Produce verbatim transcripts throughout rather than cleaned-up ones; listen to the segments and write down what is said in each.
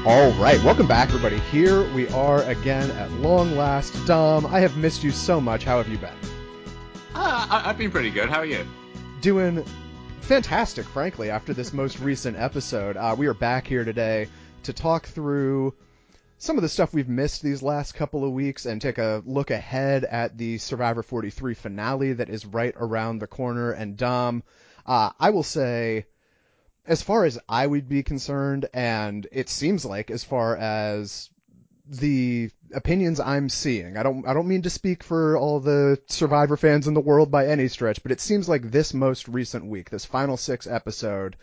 All right, welcome back, everybody. Here we are again at long last. Dom, I have missed you so much. How have you been? Uh, I- I've been pretty good. How are you? Doing fantastic, frankly, after this most recent episode. Uh, we are back here today to talk through some of the stuff we've missed these last couple of weeks and take a look ahead at the Survivor forty-three finale that is right around the corner. And Dom, uh, I will say, as far as I would be concerned, and it seems like as far as the opinions I'm seeing, I don't I don't mean to speak for all the Survivor fans in the world by any stretch, but it seems like this most recent week, this final six episode,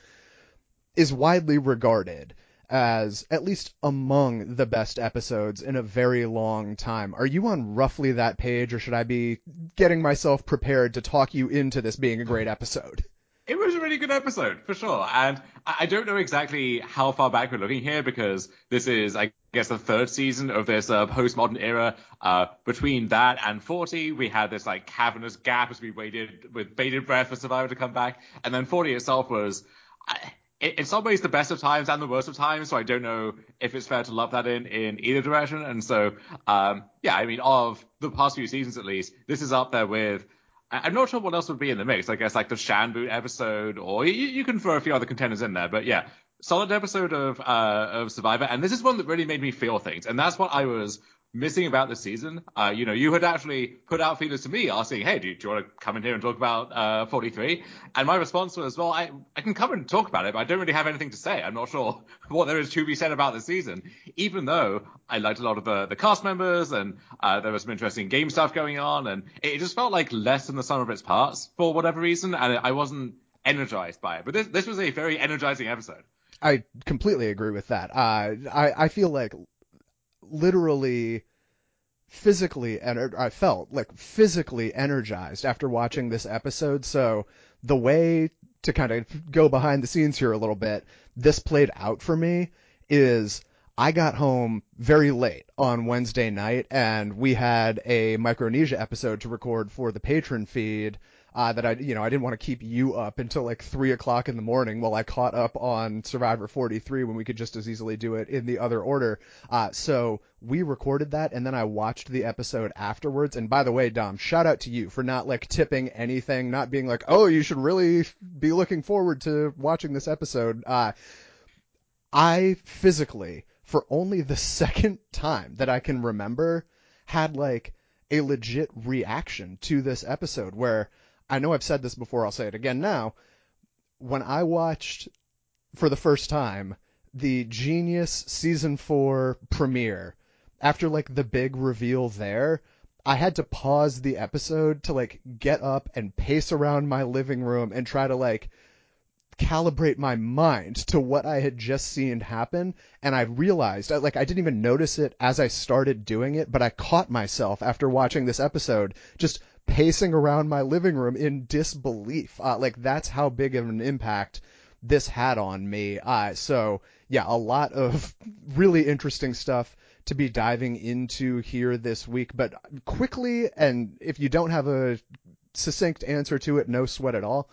is widely regarded as at least among the best episodes in a very long time. Are you on roughly that page, or should I be getting myself prepared to talk you into this being a great episode? It was a really good episode, for sure. And I I don't know exactly how far back we're looking here because this is, I guess, the third season of this uh, postmodern era. Uh, between that and forty, we had this like cavernous gap as we waited with bated breath for Survivor to come back. And then forty itself was, I- in some ways, the best of times and the worst of times. So I don't know if it's fair to lump that in in either direction. And so, um, yeah, I mean, of the past few seasons at least, this is up there with. I- I'm not sure what else would be in the mix. I guess like the Shanboot episode, or you, you can throw a few other contenders in there. But yeah, solid episode of uh, of Survivor, and this is one that really made me feel things, and that's what I was missing about this season. Uh, you know, you had actually put out feelers to me asking, "Hey, do you, do you want to come in here and talk about uh, forty-three?" And my response was, "Well, I I can come and talk about it, but I don't really have anything to say. I'm not sure what there is to be said about the season." Even though I liked a lot of the the cast members, and uh, there was some interesting game stuff going on, and it just felt like less than the sum of its parts for whatever reason, and I wasn't energized by it. But this this was a very energizing episode. I completely agree with that. Uh, I I feel like literally physically and I felt like physically energized after watching this episode. So the way to kind of go behind the scenes here a little bit, this played out for me is I got home very late on Wednesday night and we had a Micronesia episode to record for the patron feed. Uh, that I, you know, I didn't want to keep you up until like three o'clock in the morning while I caught up on Survivor forty-three when we could just as easily do it in the other order. Uh, so we recorded that and then I watched the episode afterwards. And by the way, Dom, shout out to you for not like tipping anything, not being like, oh, you should really be looking forward to watching this episode. Uh, I physically, for only the second time that I can remember, had like a legit reaction to this episode where I know I've said this before, I'll say it again now. When I watched for the first time the Genius season four premiere, after like the big reveal there, I had to pause the episode to like get up and pace around my living room and try to like calibrate my mind to what I had just seen happen. And I realized, like, I didn't even notice it as I started doing it, but I caught myself after watching this episode just pacing around my living room in disbelief. Uh, like, that's how big of an impact this had on me. Uh, so, yeah, a lot of really interesting stuff to be diving into here this week. But quickly, and if you don't have a succinct answer to it, no sweat at all.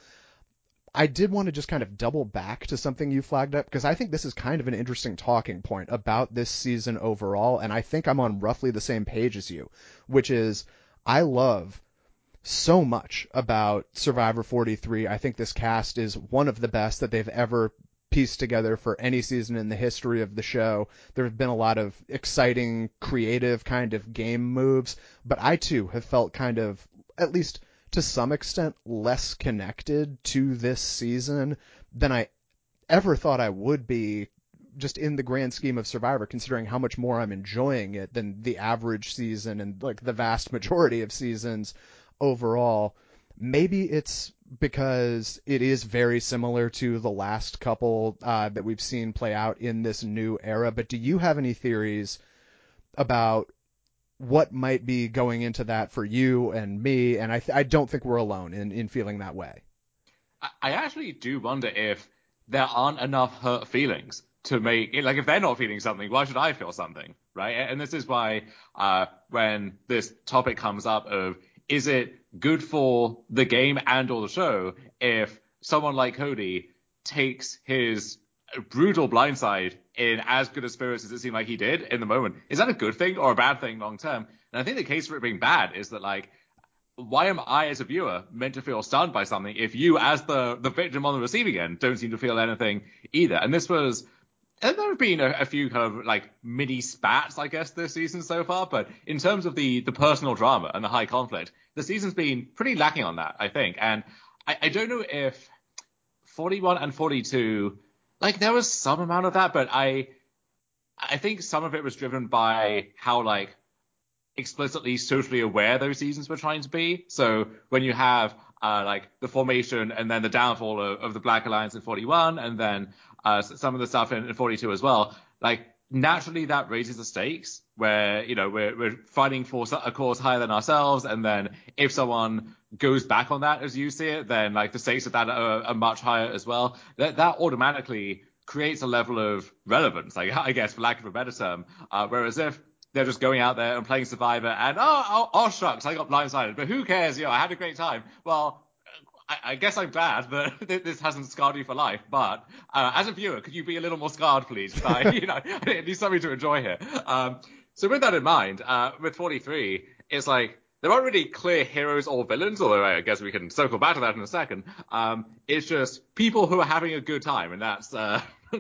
I did want to just kind of double back to something you flagged up because I think this is kind of an interesting talking point about this season overall, and I think I'm on roughly the same page as you, which is I love so much about Survivor forty-three. I think this cast is one of the best that they've ever pieced together for any season in the history of the show. There have been a lot of exciting, creative kind of game moves, but I too have felt kind of, at least to some extent, less connected to this season than I ever thought I would be, just in the grand scheme of Survivor, considering how much more I'm enjoying it than the average season and like the vast majority of seasons overall. Maybe it's because it is very similar to the last couple uh, that we've seen play out in this new era, but do you have any theories about what might be going into that for you and me? And I, th- I don't think we're alone in, in feeling that way. I I actually do wonder if there aren't enough hurt feelings to make it like if they're not feeling something, why should I feel something, right? And this is why uh, when this topic comes up of is it good for the game and or the show if someone like Cody takes his brutal blindside in as good a spirits as it seemed like he did in the moment. Is that a good thing or a bad thing long term? And I think the case for it being bad is that, like, why am I as a viewer meant to feel stunned by something if you as the, the victim on the receiving end don't seem to feel anything either? And this was, and there have been a, a few kind of like mini spats, I guess, this season so far. But in terms of the, the personal drama and the high conflict, the season's been pretty lacking on that, I think. And I, I don't know if forty-one and forty-two, like there was some amount of that, but I, I think some of it was driven by how like explicitly socially aware those seasons were trying to be. So when you have uh, like the formation and then the downfall of, of the Black Alliance in forty-one, and then uh, some of the stuff in, in forty-two as well, like naturally that raises the stakes where, you know, we're, we're fighting for a cause higher than ourselves. And then if someone goes back on that, as you see it, then like the stakes of that are, are much higher as well. That, that automatically creates a level of relevance, like, I guess, for lack of a better term. Uh, whereas if they're just going out there and playing Survivor and, oh, oh, oh shucks, I got blindsided, but who cares? You know, I had a great time. Well, I, I guess I'm glad that this hasn't scarred you for life, but uh, as a viewer, could you be a little more scarred, please? I, you know, I need something to enjoy here. Um, so with that in mind, uh, with forty-three, it's like, there aren't really clear heroes or villains, although I guess we can circle back to that in a second. Um, it's just people who are having a good time, and that's, uh,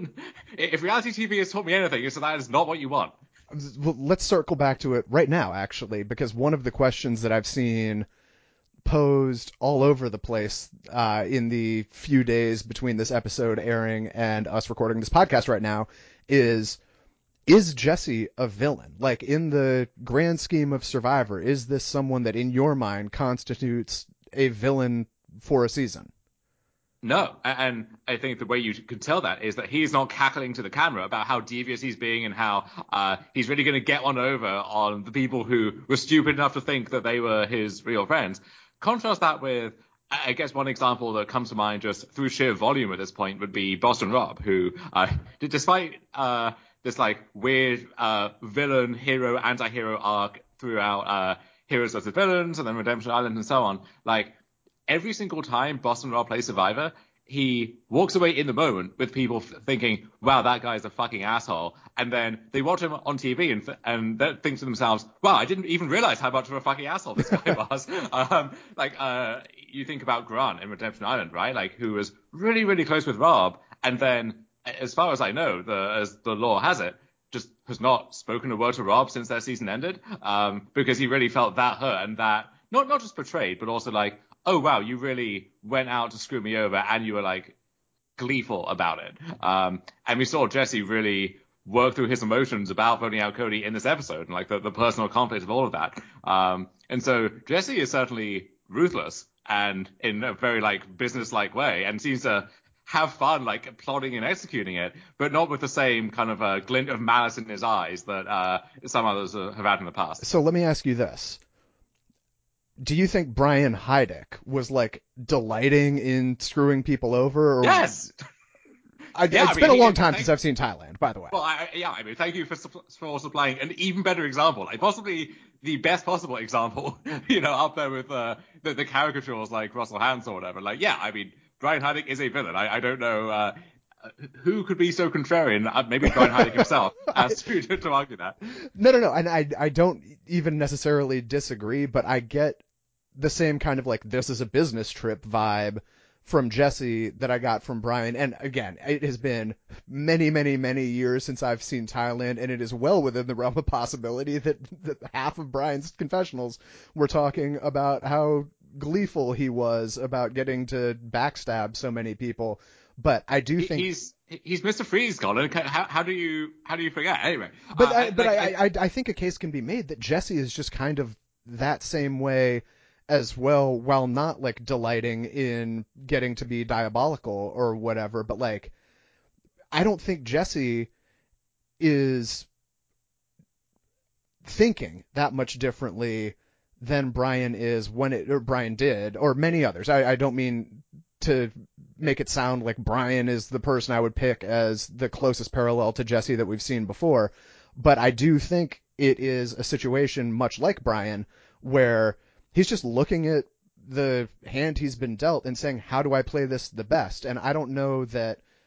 if reality T V has taught me anything, it's that that is not what you want. Well, let's circle back to it right now, actually, because one of the questions that I've seen posed all over the place uh, in the few days between this episode airing and us recording this podcast right now is, is Jesse a villain? Like, in the grand scheme of Survivor, is this someone that in your mind constitutes a villain for a season? No, and I think the way you could tell that is that he's not cackling to the camera about how devious he's being and how uh, he's really going to get one over on the people who were stupid enough to think that they were his real friends. Contrast that with, I guess one example that comes to mind just through sheer volume at this point would be Boston Rob, who, uh, despite uh, this like weird uh, villain, hero, anti-hero arc throughout uh, Heroes versus Villains and then Redemption Island and so on, like, every single time Boston Rob plays Survivor, he walks away in the moment with people f- thinking, wow, that guy's a fucking asshole. And then they watch him on T V and, th- and they think to themselves, wow, I didn't even realize how much of a fucking asshole this guy was. um, like, uh, you think about Grant in Redemption Island, right? Like, who was really, really close with Rob. And then, as far as I know, the, as the law has it, just has not spoken a word to Rob since their season ended. Um, because he really felt that hurt and that, not, not just betrayed, but also like, oh, wow, you really went out to screw me over and you were like gleeful about it. Um, and we saw Jesse really work through his emotions about voting out Cody in this episode and like the, the personal conflict of all of that. Um, and so Jesse is certainly ruthless and in a very like business-like way and seems to have fun like plotting and executing it, but not with the same kind of a glint of malice in his eyes that uh, some others uh, have had in the past. So let me ask you this. Do you think Brian Heidik was like delighting in screwing people over? Or... Yes. I, yeah, it's I been mean, a long he, time thank, since I've seen Thailand, by the way. Well, I, yeah, I mean, thank you for for supplying an even better example, like possibly the best possible example, you know, up there with uh, the, the caricatures like Russell Hantz or whatever. Like, yeah, I mean, Brian Heidik is a villain. I, I don't know uh, who could be so contrarian, uh, maybe Brian Heidik himself, as to, to argue that. No, no, no, and I, I don't even necessarily disagree, but I get the same kind of like this is a business trip vibe from Jesse that I got from Brian. And again, it has been many, many, many years since I've seen Thailand, and it is well within the realm of possibility that, that half of Brian's confessionals were talking about how gleeful he was about getting to backstab so many people. But I do think he's he's Mister Freeze, Colin. How, how do you how do you forget? Anyway, but uh, I, but like, I, I I think a case can be made that Jesse is just kind of that same way as well, while not like delighting in getting to be diabolical or whatever. But like, I don't think Jesse is thinking that much differently than Brian is when it, or Brian did, or many others. I, I don't mean to make it sound like Brian is the person I would pick as the closest parallel to Jesse that we've seen before, but I do think it is a situation much like Brian where he's just looking at the hand he's been dealt and saying, how do I play this the best? And I don't know that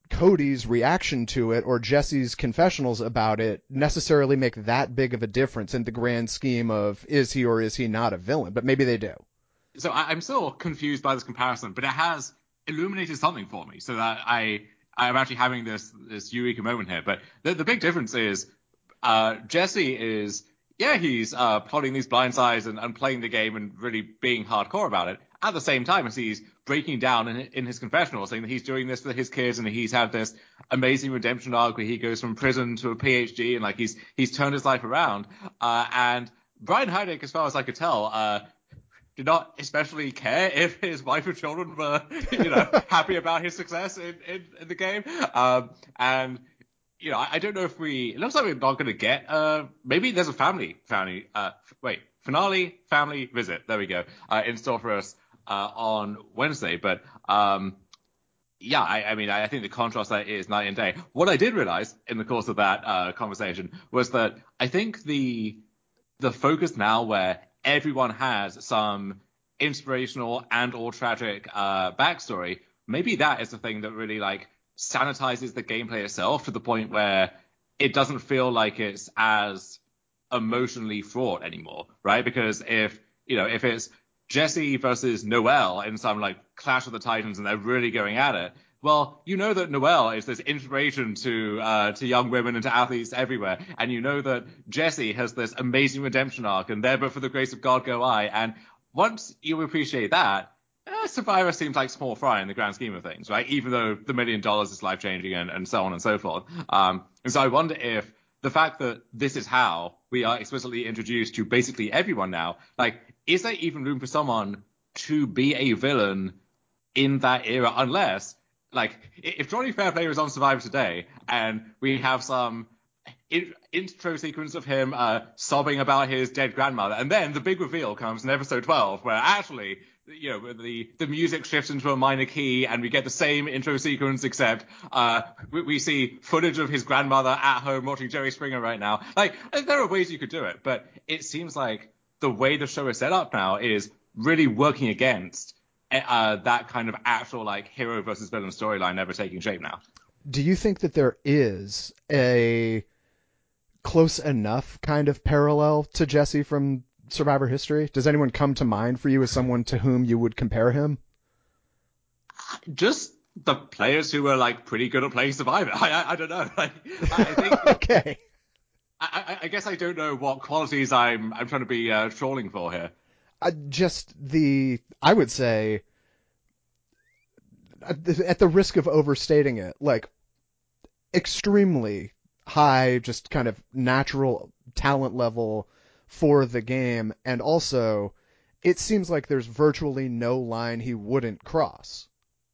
Cody's reaction to it or Jesse's confessionals about it necessarily make that big of a difference in the grand scheme of is he or is he not a villain, but maybe they do. So I, I'm still confused by this comparison, but it has illuminated something for me so that I I'm actually having this this eureka moment here. But the, the big difference is uh, Jesse is, yeah, he's uh, plotting these blind sides and, and playing the game and really being hardcore about it. At the same time as he's breaking down in, in his confessional, saying that he's doing this for his kids and he's had this amazing redemption arc where he goes from prison to a PhD and like he's he's turned his life around. Uh, and Brian Heineck, as far as I could tell, uh, did not especially care if his wife and children were, you know, happy about his success in, in, in the game. Um, and you know, I, I don't know if we. It looks like we're not going to get. Uh, maybe there's a family, family. Uh, wait, finale, family visit. There we go. Uh, in store for us uh, on Wednesday. But um, yeah, I, I mean, I, I think the contrast there is night and day. What I did realize in the course of that uh, conversation was that I think the the focus now, where everyone has some inspirational and or tragic uh, backstory, maybe that is the thing that really like sanitizes the gameplay itself to the point where it doesn't feel like it's as emotionally fraught anymore, right? Because if, you know, if it's Jesse versus Noelle in some like Clash of the Titans and they're really going at it, well, you know that Noelle is this inspiration to uh, to young women and to athletes everywhere, and you know that Jesse has this amazing redemption arc, and there but for the grace of God go I. And once you appreciate that, eh, Survivor seems like small fry in the grand scheme of things, right? Even though the million dollars is life changing and, and so on and so forth. Um, and so I wonder if the fact that this is how we are explicitly introduced to basically everyone now, like, is there even room for someone to be a villain in that era, unless, like, if Johnny Fairplay was on Survivor today and we have some in- intro sequence of him uh, sobbing about his dead grandmother, and then the big reveal comes in episode twelve, where actually, you know, the the music shifts into a minor key and we get the same intro sequence, except uh, we, we see footage of his grandmother at home watching Jerry Springer right now. Like, there are ways you could do it, but it seems like the way the show is set up now is really working against Uh, that kind of actual like hero versus villain storyline never taking shape now. Do you think that there is a close enough kind of parallel to Jesse from Survivor history? Does anyone come to mind for you as someone to whom you would compare him? Just the players who were like pretty good at playing Survivor. I I, I don't know. Like, I, I think. Okay. I, I, I guess I don't know what qualities I'm I'm trying to be uh, trolling for here. Uh, just the, I would say, at the, at the risk of overstating it, like extremely high, just kind of natural talent level for the game, and also it seems like there's virtually no line he wouldn't cross.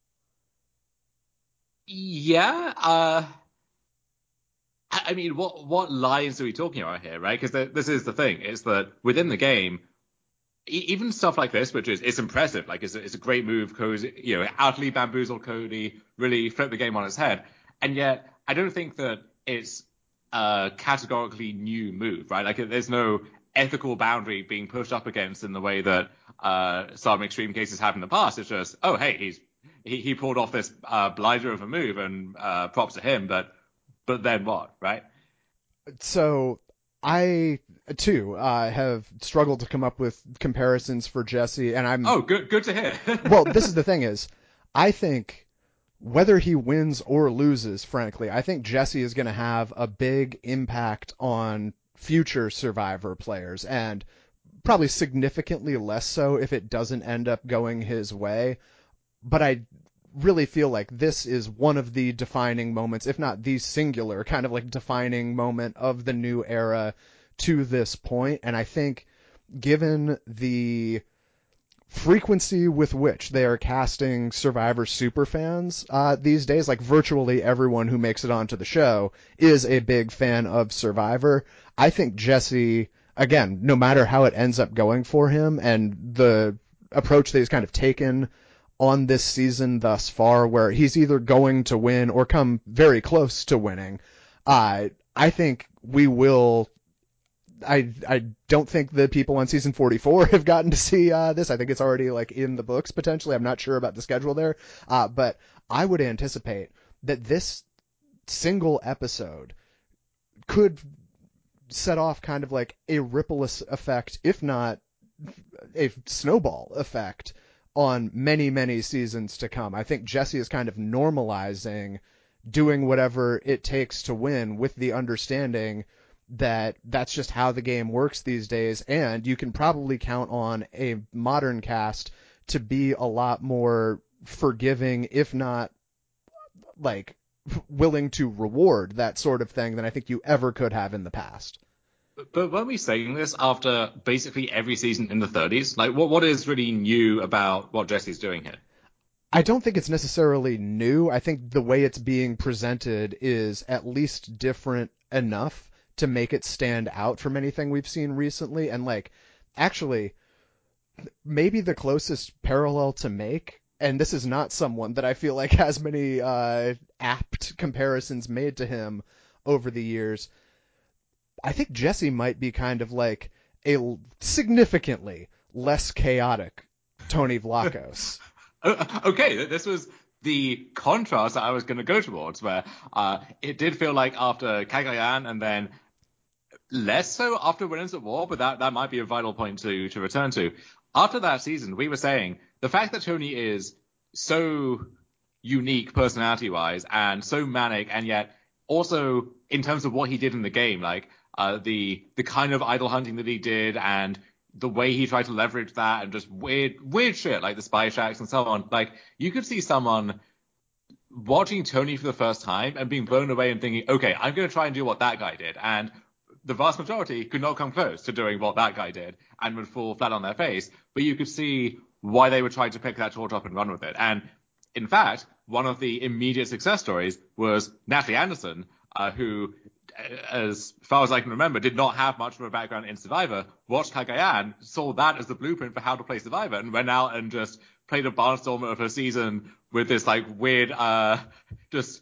Yeah. Uh, I, I mean, what what lines are we talking about here, right? Because this is the thing: is that within the game, even stuff like this, which is it's impressive, like it's a, it's a great move, Cody, you know, utterly bamboozled Cody, really flipped the game on its head, and yet I don't think that it's a categorically new move, right? Like there's no ethical boundary being pushed up against in the way that uh, some extreme cases have in the past. It's just, oh, hey, he's he, he pulled off this uh, blinder of a move, and uh, props to him, but but then what, right? So I too uh, have struggled to come up with comparisons for Jesse, and I'm oh good good to hear. Well, this is the thing is, I think whether he wins or loses, frankly, I think Jesse is going to have a big impact on future Survivor players, and probably significantly less so if it doesn't end up going his way. But I really feel like this is one of the defining moments, if not the singular kind of like defining moment of the new era to this point. And I think given the frequency with which they are casting Survivor superfans uh, these days, like virtually everyone who makes it onto the show is a big fan of Survivor. I think Jesse, again, no matter how it ends up going for him and the approach that he's kind of taken on this season thus far, where he's either going to win or come very close to winning, uh, I think we will. I I don't think the people on season forty-four have gotten to see uh, this. I think it's already like in the books potentially. I'm not sure about the schedule there, uh, but I would anticipate that this single episode could set off kind of like a ripple effect, if not a snowball effect, on many, many seasons to come. I think Jesse is kind of normalizing doing whatever it takes to win, with the understanding that that's just how the game works these days, and you can probably count on a modern cast to be a lot more forgiving, if not like willing to reward that sort of thing, than I think you ever could have in the past. But weren't we saying this after basically every season in the thirties? Like, what what is really new about what Jesse's doing here? I don't think it's necessarily new. I think the way it's being presented is at least different enough to make it stand out from anything we've seen recently. And like, actually, maybe the closest parallel to make, and this is not someone that I feel like has many uh, apt comparisons made to him over the years, I think Jesse might be kind of like a significantly less chaotic Tony Vlachos. Okay, this was the contrast that I was going to go towards, where uh, it did feel like after Cagayan, and then less so after Winners at War, but that, that might be a vital point to, to return to. After that season, we were saying the fact that Tony is so unique personality-wise and so manic, and yet also in terms of what he did in the game, like uh, the the kind of idol hunting that he did and the way he tried to leverage that and just weird, weird shit like the spy shacks and so on. Like, you could see someone watching Tony for the first time and being blown away and thinking, okay, I'm going to try and do what that guy did. And the vast majority could not come close to doing what that guy did and would fall flat on their face. But you could see why they were trying to pick that torch up and run with it. And in fact, one of the immediate success stories was Natalie Anderson, uh, who, as far as I can remember, did not have much of a background in Survivor, watched Cagayan, saw that as the blueprint for how to play Survivor, and went out and just played a barnstormer of her season with this like weird, uh, just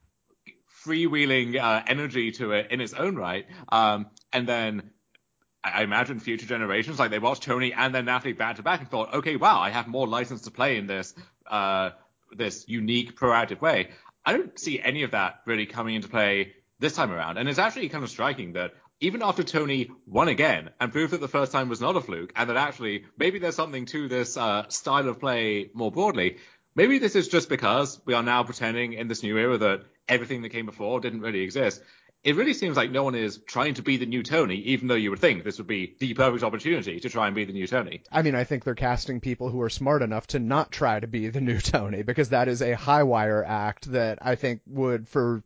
freewheeling uh, energy to it in its own right. Um, and then I imagine future generations, like they watched Tony and then Natalie back to back and thought, okay, wow, I have more license to play in this, uh, this unique, proactive way. I don't see any of that really coming into play this time around. And it's actually kind of striking that even after Tony won again and proved that the first time was not a fluke, and that actually maybe there's something to this uh, style of play more broadly, maybe this is just because we are now pretending in this new era that everything that came before didn't really exist. It really seems like no one is trying to be the new Tony, even though you would think this would be the perfect opportunity to try and be the new Tony. I mean, I think they're casting people who are smart enough to not try to be the new Tony, because that is a high wire act that I think would, for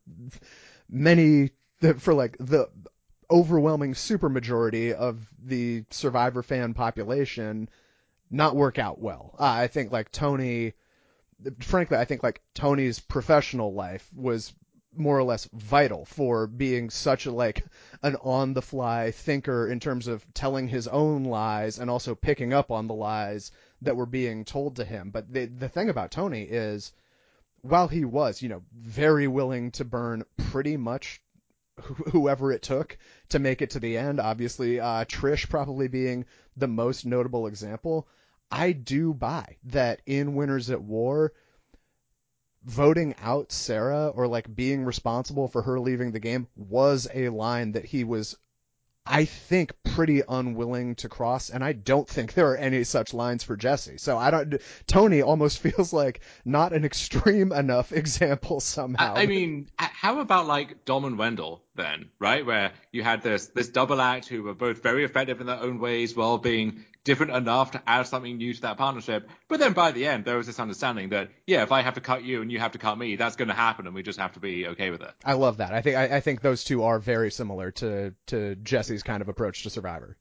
many, for like the overwhelming supermajority of the Survivor fan population, not work out well. Uh, I think like Tony, frankly, I think like Tony's professional life was more or less vital for being such a like an on the fly thinker in terms of telling his own lies and also picking up on the lies that were being told to him. But the the thing about Tony is, while he was, you know, very willing to burn pretty much wh- whoever it took to make it to the end, obviously uh, Trish probably being the most notable example, I do buy that in Winners at War, voting out Sarah or like being responsible for her leaving the game was a line that he was, I think, pretty unwilling to cross, and I don't think there are any such lines for Jesse. So I don't. Tony almost feels like not an extreme enough example somehow. I, I mean, how about like Dom and Wendell then, right? Where you had this this double act who were both very effective in their own ways while being different enough to add something new to that partnership. But then by the end, there was this understanding that, yeah, if I have to cut you and you have to cut me, that's going to happen, and we just have to be okay with it. I love that. I think I, I think those two are very similar to to Jesse's kind of approach to Survivor.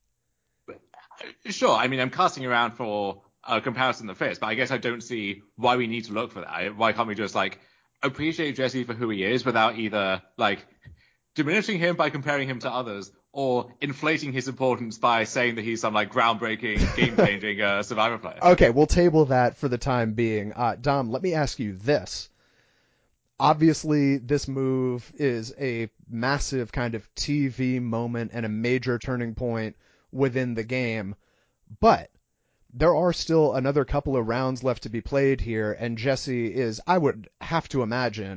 Sure. I mean, I'm casting around for a comparison that fits, but I guess I don't see why we need to look for that. Why can't we just like appreciate Jesse for who he is without either like diminishing him by comparing him to others or inflating his importance by saying that he's some like groundbreaking, game-changing uh, Survivor player. Okay, we'll table that for the time being. Uh, Dom, let me ask you this. Obviously, this move is a massive kind of T V moment and a major turning point within the game, but there are still another couple of rounds left to be played here, and Jesse is, I would have to imagine,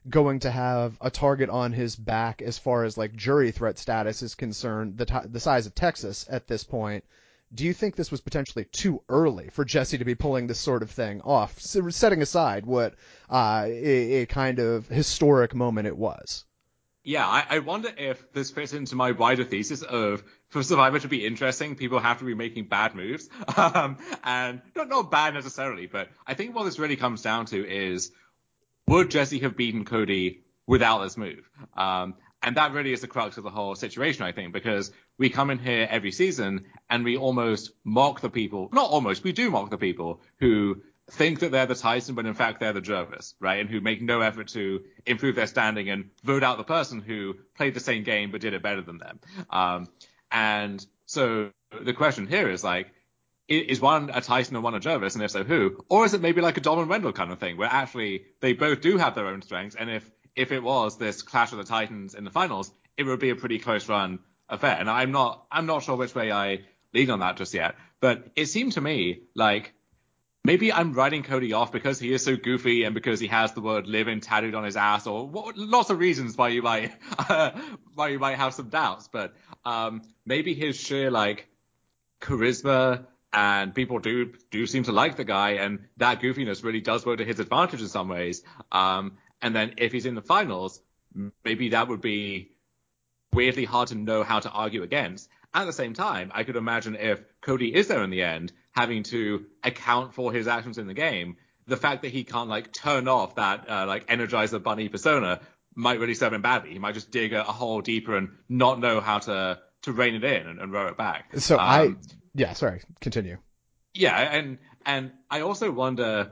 going to have a target on his back as far as like jury threat status is concerned, the t- the size of Texas at this point. Do you think this was potentially too early for Jesse to be pulling this sort of thing off, setting aside what uh, a, a kind of historic moment it was? Yeah, I, I wonder if this fits into my wider thesis of for Survivor to be interesting, people have to be making bad moves. Um, and not, not bad necessarily, but I think what this really comes down to is, would Jesse have beaten Cody without this move? Um, and that really is the crux of the whole situation, I think, because we come in here every season and we almost mock the people, not almost, we do mock the people who think that they're the Tyson, but in fact they're the Jervis, right? And who make no effort to improve their standing and vote out the person who played the same game but did it better than them. Um, and so the question here is like, is one a Tyson and one a Jervis, and if so, who? Or is it maybe like a Dom and Wendell kind of thing, where actually they both do have their own strengths, and if if it was this clash of the Titans in the finals, it would be a pretty close run affair. And I'm not I'm not sure which way I lean on that just yet, but it seemed to me like maybe I'm writing Cody off because he is so goofy and because he has the word living tattooed on his ass, or what, lots of reasons why you might uh, why you might have some doubts. But um, maybe his sheer like charisma, and people do do seem to like the guy, and that goofiness really does work to his advantage in some ways. Um, and then if he's in the finals, maybe that would be weirdly hard to know how to argue against. At the same time, I could imagine if Cody is there in the end, having to account for his actions in the game, the fact that he can't like turn off that uh, like Energizer Bunny persona might really serve him badly. He might just dig a, a hole deeper and not know how to to rein it in and, and row it back. So um, I, yeah, sorry, continue. Yeah, and and I also wonder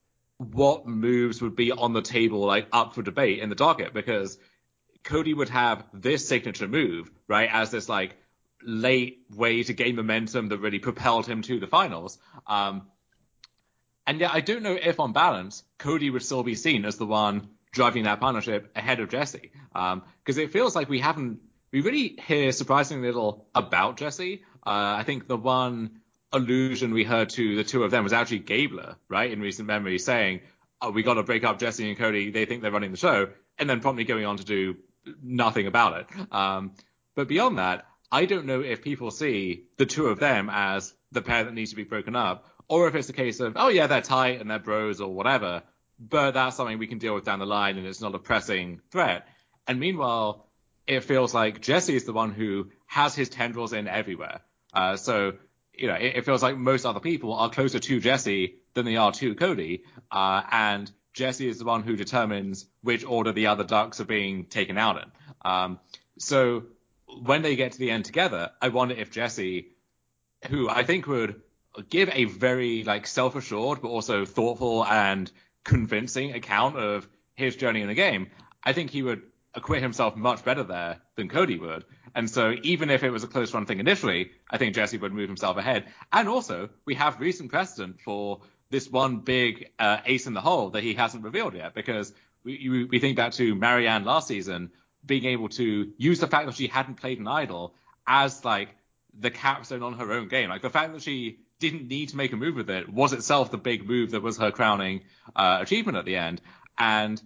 what moves would be on the table, like up for debate in the docket, because Cody would have this signature move, right, as this like late way to gain momentum that really propelled him to the finals. Um, and yet I don't know if on balance, Cody would still be seen as the one driving that partnership ahead of Jesse. Um, because it feels like we haven't, we really hear surprisingly little about Jesse. Uh, I think the one allusion we heard to the two of them was actually Gabler, right, in recent memory, saying, oh, we got to break up Jesse and Cody. They think they're running the show. And then promptly going on to do nothing about it. Um, but beyond that, I don't know if people see the two of them as the pair that needs to be broken up, or if it's a case of, oh yeah, they're tight and they're bros or whatever, but that's something we can deal with down the line and it's not a pressing threat. And meanwhile, it feels like Jesse is the one who has his tendrils in everywhere. Uh, so, you know, it, it feels like most other people are closer to Jesse than they are to Cody. Uh, and Jesse is the one who determines which order the other ducks are being taken out in. Um, so when they get to the end together, I wonder if Jesse, who I think would give a very like self-assured but also thoughtful and convincing account of his journey in the game, I think he would acquit himself much better there than Cody would. And so even if it was a close run thing initially, I think Jesse would move himself ahead. And also, we have recent precedent for this one big uh, ace in the hole that he hasn't revealed yet, because we, we think back to Marianne last season being able to use the fact that she hadn't played an idol as like the capstone on her own game. Like the fact that she didn't need to make a move with it was itself the big move that was her crowning uh, achievement at the end. And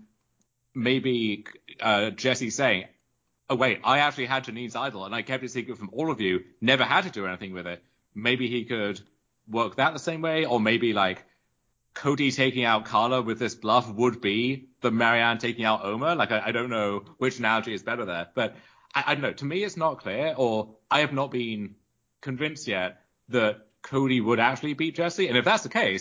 maybe uh, Jesse saying, oh wait, I actually had Janine's idol and I kept it secret from all of you, never had to do anything with it. Maybe he could work that the same way, or maybe like Cody taking out Carla with this bluff would be the Marianne taking out Omar. Like, I, I don't know which analogy is better there, but I, I don't know. To me, it's not clear, or I have not been convinced yet that Cody would actually beat Jesse. And if that's the case,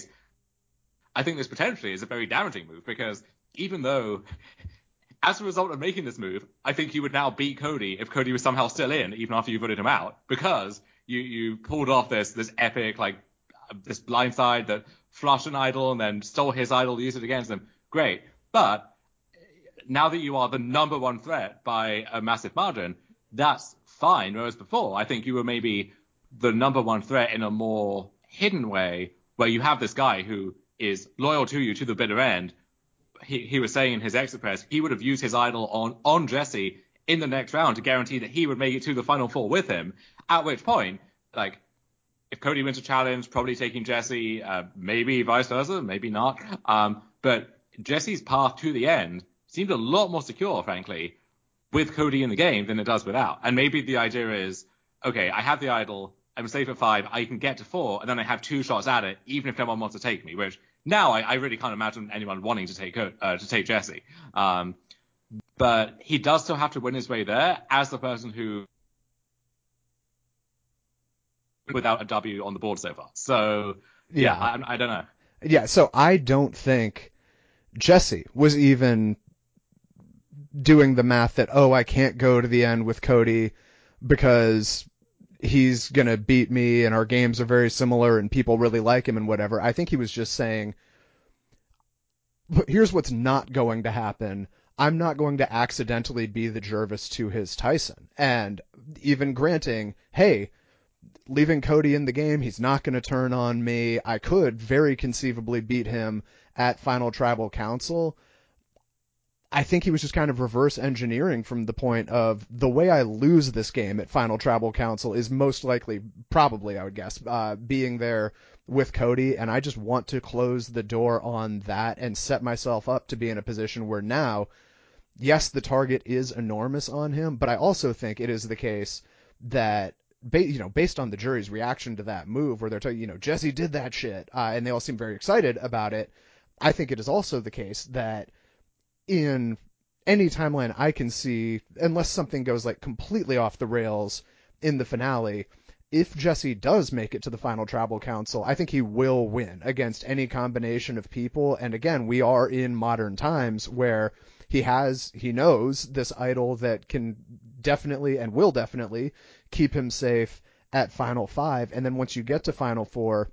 I think this potentially is a very damaging move, because even though, as a result of making this move, I think you would now beat Cody if Cody was somehow still in, even after you voted him out, because you, you pulled off this, this epic, like, this blindside that flushed an idol and then stole his idol, used it against them. Great. But now that you are the number one threat by a massive margin, that's fine. Whereas before, I think you were maybe the number one threat in a more hidden way, where you have this guy who is loyal to you to the bitter end. He, he was saying in his exit press, he would have used his idol on, on Jesse in the next round to guarantee that he would make it to the final four with him. At which point, like, if Cody wins a challenge, probably taking Jesse, uh, maybe vice versa, maybe not. Um, but Jesse's path to the end seemed a lot more secure, frankly, with Cody in the game than it does without. And maybe the idea is, okay, I have the idol, I'm safe at five, I can get to four, and then I have two shots at it, even if no one wants to take me, which now I, I really can't imagine anyone wanting to take uh, to take Jesse. Um, but he does still have to win his way there as the person who without a W on the board so far. So, yeah, yeah I, I don't know. Yeah, so I don't think Jesse was even doing the math that, oh, I can't go to the end with Cody because he's going to beat me and our games are very similar and people really like him and whatever. I think he was just saying, here's what's not going to happen. I'm not going to accidentally be the Jervis to his Tyson. And even granting, hey, leaving Cody in the game, he's not going to turn on me. I could very conceivably beat him at Final Tribal Council. I think he was just kind of reverse engineering from the point of the way I lose this game at Final Tribal Council is most likely, probably, I would guess, uh, being there with Cody, and I just want to close the door on that and set myself up to be in a position where now, yes, the target is enormous on him, but I also think it is the case that, ba- you know, based on the jury's reaction to that move, where they're telling, you know, Jesse did that shit, uh, and they all seem very excited about it, I think it is also the case that in any timeline I can see, unless something goes like completely off the rails in the finale, if Jesse does make it to the Final Tribal Council, I think he will win against any combination of people. And again, we are in modern times where he has, he knows this idol that can definitely and will definitely keep him safe at Final Five. And then once you get to Final Four,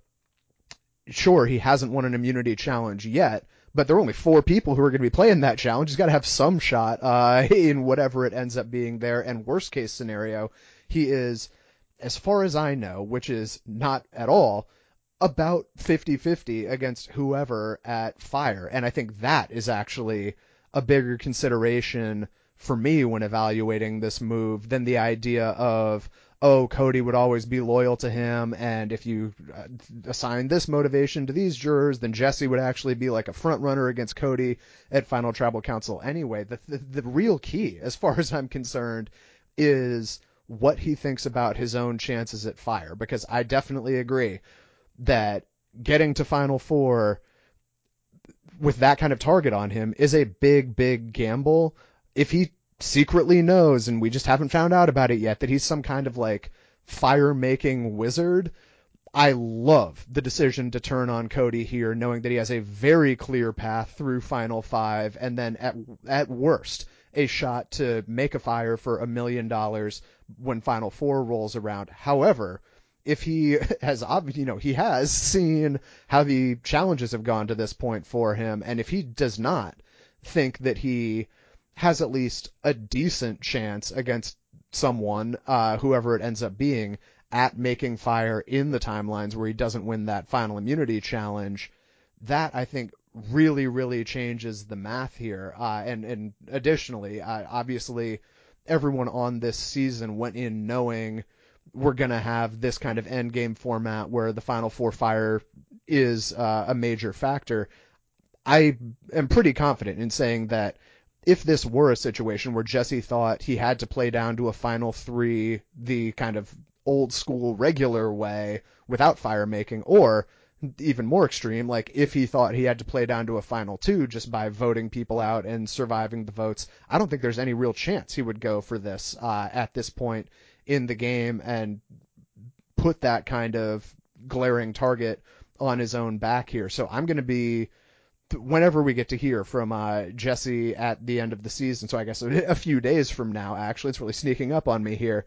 sure, he hasn't won an immunity challenge yet, but there are only four people who are going to be playing that challenge. He's got to have some shot uh, in whatever it ends up being there. And worst case scenario, he is, as far as I know, which is not at all, about fifty-fifty against whoever at Fire. And I think that is actually a bigger consideration for me when evaluating this move than the idea of, oh, Cody would always be loyal to him, and if you assign this motivation to these jurors, then Jesse would actually be like a front runner against Cody at Final Tribal Council anyway. The, the, the real key, as far as I'm concerned, is what he thinks about his own chances at Fire, because I definitely agree that getting to Final Four with that kind of target on him is a big, big gamble. If he secretly knows, and we just haven't found out about it yet, that he's some kind of like fire-making wizard, I love the decision to turn on Cody here, knowing that he has a very clear path through Final Five, and then at at worst, a shot to make a fire for a million dollars when Final Four rolls around. However, if he has, you know, he has seen how the challenges have gone to this point for him, and if he does not think that he has at least a decent chance against someone, uh, whoever it ends up being, at making Fire in the timelines where he doesn't win that final immunity challenge, that I think really, really changes the math here. Uh, and, and additionally, uh, obviously, everyone on this season went in knowing we're going to have this kind of end game format where the Final Four Fire is uh, a major factor. I am pretty confident in saying that if this were a situation where Jesse thought he had to play down to a Final Three the kind of old school regular way without fire making, or even more extreme, like if he thought he had to play down to a Final Two just by voting people out and surviving the votes, I don't think there's any real chance he would go for this uh, at this point in the game and put that kind of glaring target on his own back here. So I'm going to be, whenever we get to hear from uh, Jesse at the end of the season, so I guess a few days from now, actually, it's really sneaking up on me here,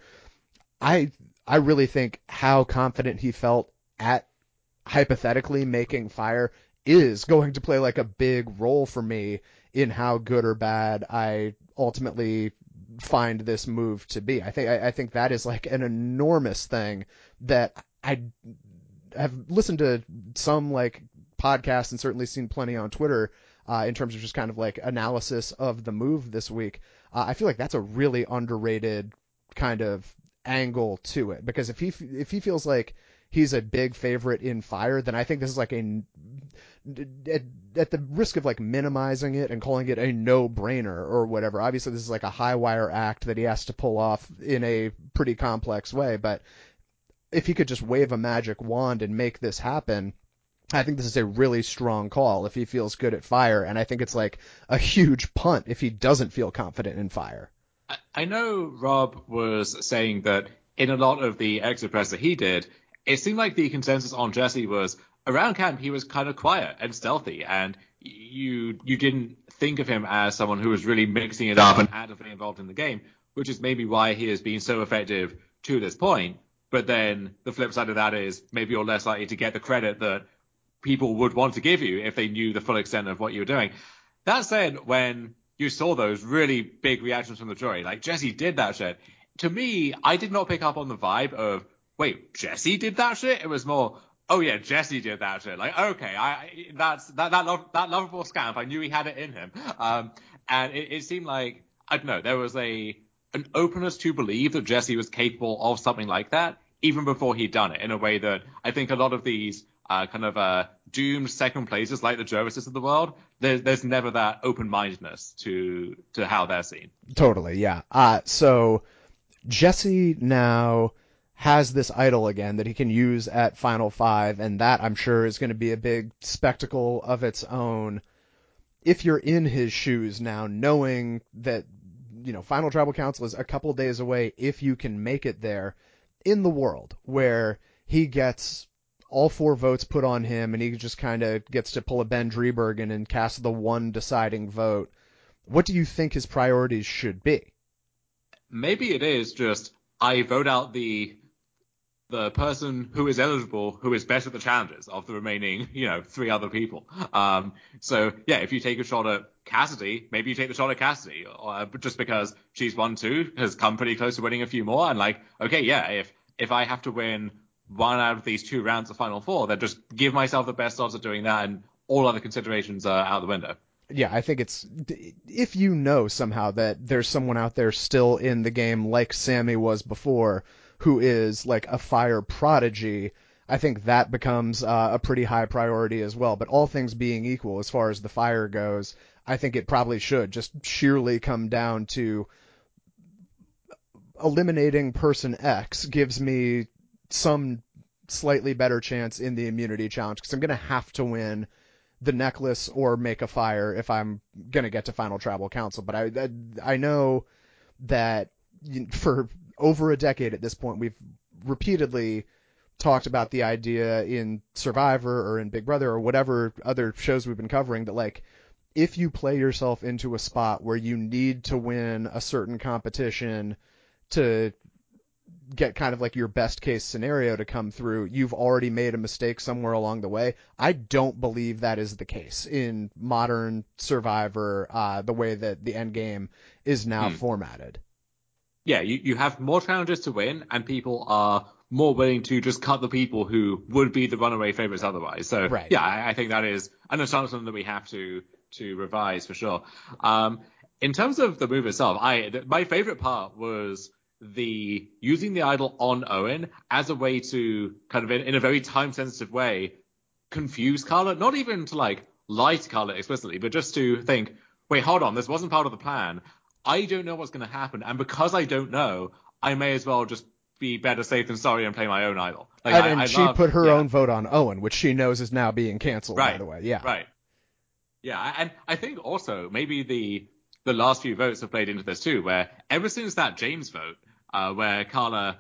I I really think how confident he felt at hypothetically making Fire is going to play like a big role for me in how good or bad I ultimately find this move to be. I think I, I think that is like an enormous thing that I have listened to some like podcasts and certainly seen plenty on Twitter uh, in terms of just kind of like analysis of the move this week. Uh, I feel like that's a really underrated kind of angle to it, because if he if he feels like he's a big favorite in Fire, then I think this is like a at, at the risk of like minimizing it and calling it a no-brainer or whatever, obviously this is like a high wire act that he has to pull off in a pretty complex way, but if he could just wave a magic wand and make this happen, I think this is a really strong call if he feels good at fire, and I think it's like a huge punt if he doesn't feel confident in fire. I, I know Rob was saying that in a lot of the exit press that he did, it seemed like the consensus on Jesse was around camp he was kind of quiet and stealthy, and you you didn't think of him as someone who was really mixing it up and actively involved in the game, which is maybe why he has been so effective to this point. But then the flip side of that is maybe you're less likely to get the credit that people would want to give you if they knew the full extent of what you were doing. That said, when you saw those really big reactions from the jury, like Jesse did that shit, to me, I did not pick up on the vibe of, wait, Jesse did that shit? It was more, oh yeah, Jesse did that shit. Like, okay, I that's that that lo- that lovable scamp. I knew he had it in him. Um, and it, it seemed like, I don't know, there was a an openness to believe that Jesse was capable of something like that, even before he'd done it, in a way that I think a lot of these uh, kind of uh, doomed second places like the Jervises of the world, there's, there's never that open-mindedness to to how they're seen. Totally, yeah. Uh, so Jesse now has this idol again that he can use at Final Five, and that I'm sure is going to be a big spectacle of its own. If you're in his shoes now, knowing that, you know, Final Tribal Council is a couple days away, if you can make it there, in the world where he gets all four votes put on him and he just kind of gets to pull a Ben Driebergen and cast the one deciding vote, what do you think his priorities should be? Maybe it is just, I vote out the the person who is eligible, who is best at the challenges of the remaining, you know, three other people. Um, so yeah, if you take a shot at Cassidy, maybe you take the shot at Cassidy, or, just because she's won two, has come pretty close to winning a few more, and like, okay, yeah, if if I have to win one out of these two rounds of Final Four, then just give myself the best odds of doing that, and all other considerations are out the window. Yeah, I think it's, if you know somehow that there's someone out there still in the game like Sammy was before, who is like a fire prodigy, I think that becomes uh, a pretty high priority as well. But all things being equal, as far as the fire goes, I think it probably should just sheerly come down to eliminating person X gives me some slightly better chance in the immunity challenge, because I'm going to have to win the necklace or make a fire if I'm going to get to Final Tribal Council. But I, I, I know that for over a decade at this point, we've repeatedly talked about the idea in Survivor or in Big Brother or whatever other shows we've been covering that, like, if you play yourself into a spot where you need to win a certain competition to get kind of like your best case scenario to come through, you've already made a mistake somewhere along the way. I don't believe that is the case in modern Survivor, uh, the way that the end game is now hmm. formatted. Yeah, you, you have more challenges to win, and people are more willing to just cut the people who would be the runaway favorites otherwise. So, right. yeah, I, I think that is an assumption that we have to to revise for sure. Um, in terms of the move itself, I my favorite part was the using the idol on Owen as a way to kind of in, in a very time sensitive way confuse Carla, not even to like lie to Carla explicitly, but just to think, wait, hold on, this wasn't part of the plan. I don't know what's going to happen, and because I don't know, I may as well just be better safe than sorry and play my own idol. Like, and I, and I she love, put her yeah. own vote on Owen, which she knows is now being canceled, right, by the way. Yeah. Right. Yeah, and I think also maybe the the last few votes have played into this too, where ever since that James vote, uh, where Carla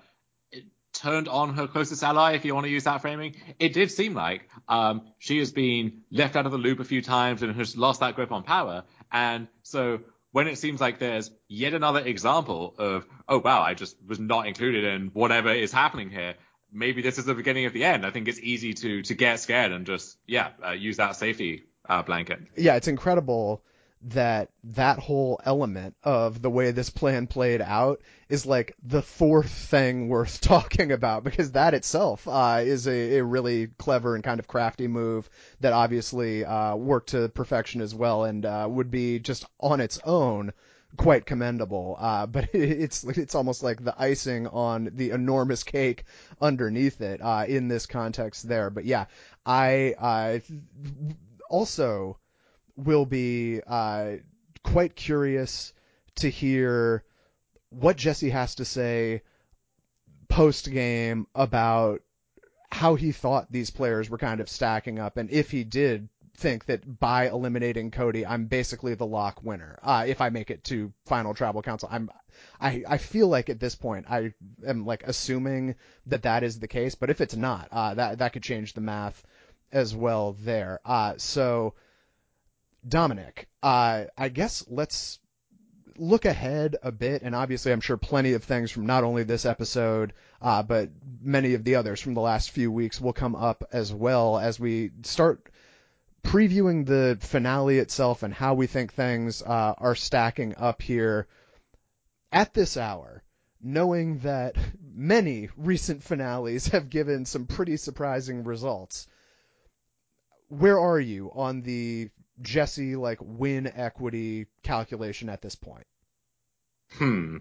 turned on her closest ally, if you want to use that framing, it did seem like um, she has been left out of the loop a few times and has lost that grip on power. And so when it seems like there's yet another example of, oh, wow, I just was not included in whatever is happening here, maybe this is the beginning of the end. I think it's easy to to get scared and just, yeah, uh, use that safety uh, blanket. Yeah, it's incredible that that whole element of the way this plan played out is like the fourth thing worth talking about, because that itself uh, is a, a really clever and kind of crafty move that obviously uh, worked to perfection as well, and uh, would be just on its own quite commendable. Uh, but it's it's almost like the icing on the enormous cake underneath it uh, in this context there. But yeah, I. Uh, also will be uh, quite curious to hear what Jesse has to say post game about how he thought these players were kind of stacking up, and if he did think that by eliminating Cody, I'm basically the lock winner. Uh, if I make it to Final Tribal Council, I'm, I, I feel like at this point I am like assuming that that is the case, but if it's not, uh, that that could change the math as well there. Uh, so Dominic, uh, I guess let's look ahead a bit, and obviously I'm sure plenty of things from not only this episode, uh, but many of the others from the last few weeks will come up as well as we start previewing the finale itself and how we think things uh, are stacking up here at this hour, knowing that many recent finales have given some pretty surprising results. Where are you on the Jesse like win equity calculation at this point? Hmm.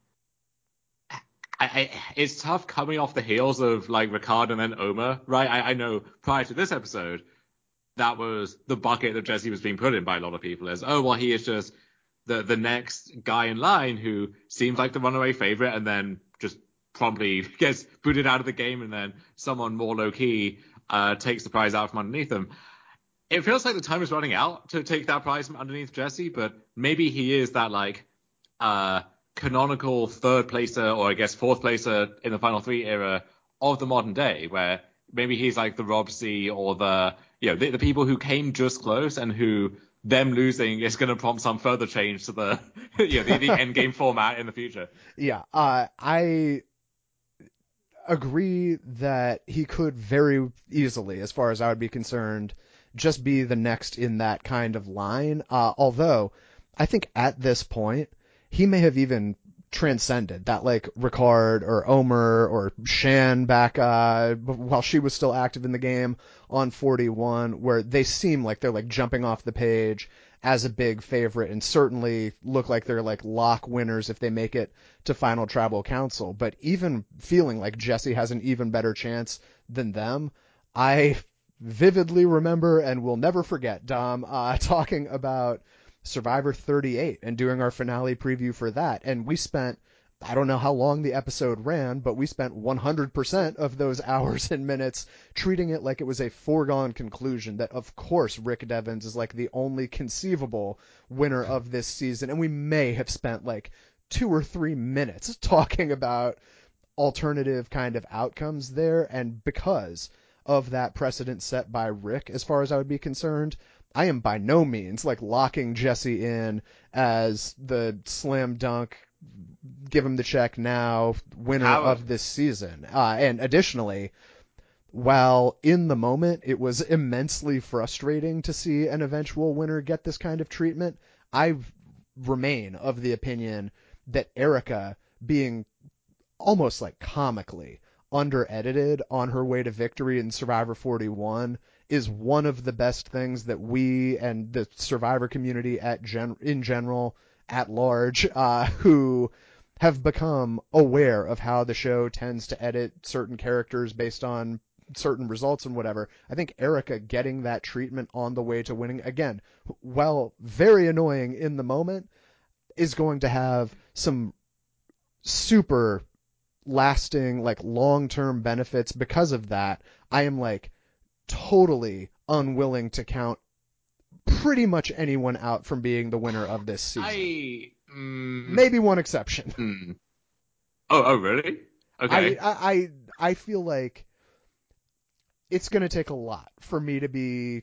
I, I, it's tough coming off the heels of like Ricard and then Omar, right? I, I know prior to this episode, that was the bucket that Jesse was being put in by a lot of people as, oh, well, he is just the the next guy in line who seems like the runaway favorite and then just promptly gets booted out of the game, and then someone more low-key uh, takes the prize out from underneath them. It feels like the time is running out to take that prize from underneath Jesse, but maybe he is that like uh, canonical third placer, or I guess fourth placer in the Final Three era of the modern day, where maybe he's like the Rob C or the, you know, the, the people who came just close and who them losing is going to prompt some further change to the, you know, the, the end game format in the future. Yeah, uh, I agree that he could very easily, as far as I would be concerned, just be the next in that kind of line. Uh, although I think at this point, he may have even transcended that, like Ricard or Omer or Shan back uh, while she was still active in the game on forty-one, where they seem like they're like jumping off the page as a big favorite and certainly look like they're like lock winners if they make it to Final Tribal Council. But even feeling like Jesse has an even better chance than them, I vividly remember and will never forget Dom uh, talking about Survivor thirty-eight and doing our finale preview for that. And we spent, I don't know how long the episode ran, but we spent one hundred percent of those hours and minutes treating it like it was a foregone conclusion that, of course, Rick Devens is like the only conceivable winner of this season. And we may have spent like two or three minutes talking about alternative kind of outcomes there. And because of that precedent set by Rick, as far as I would be concerned, I am by no means like locking Jesse in as the slam dunk, give him the check now winner How? of this season. Uh, and additionally, while in the moment it was immensely frustrating to see an eventual winner get this kind of treatment, I remain of the opinion that Erica being almost like comically under-edited on her way to victory in Survivor forty-one is one of the best things that we and the Survivor community at gen- in general, at large, uh, who have become aware of how the show tends to edit certain characters based on certain results and whatever. I think Erica getting that treatment on the way to winning, again, while very annoying in the moment, is going to have some super lasting, like long-term benefits because of that. I am like totally unwilling to count pretty much anyone out from being the winner of this season. I, mm, Maybe one exception. Hmm. Oh, oh, really? Okay. I, I, I, I feel like it's going to take a lot for me to be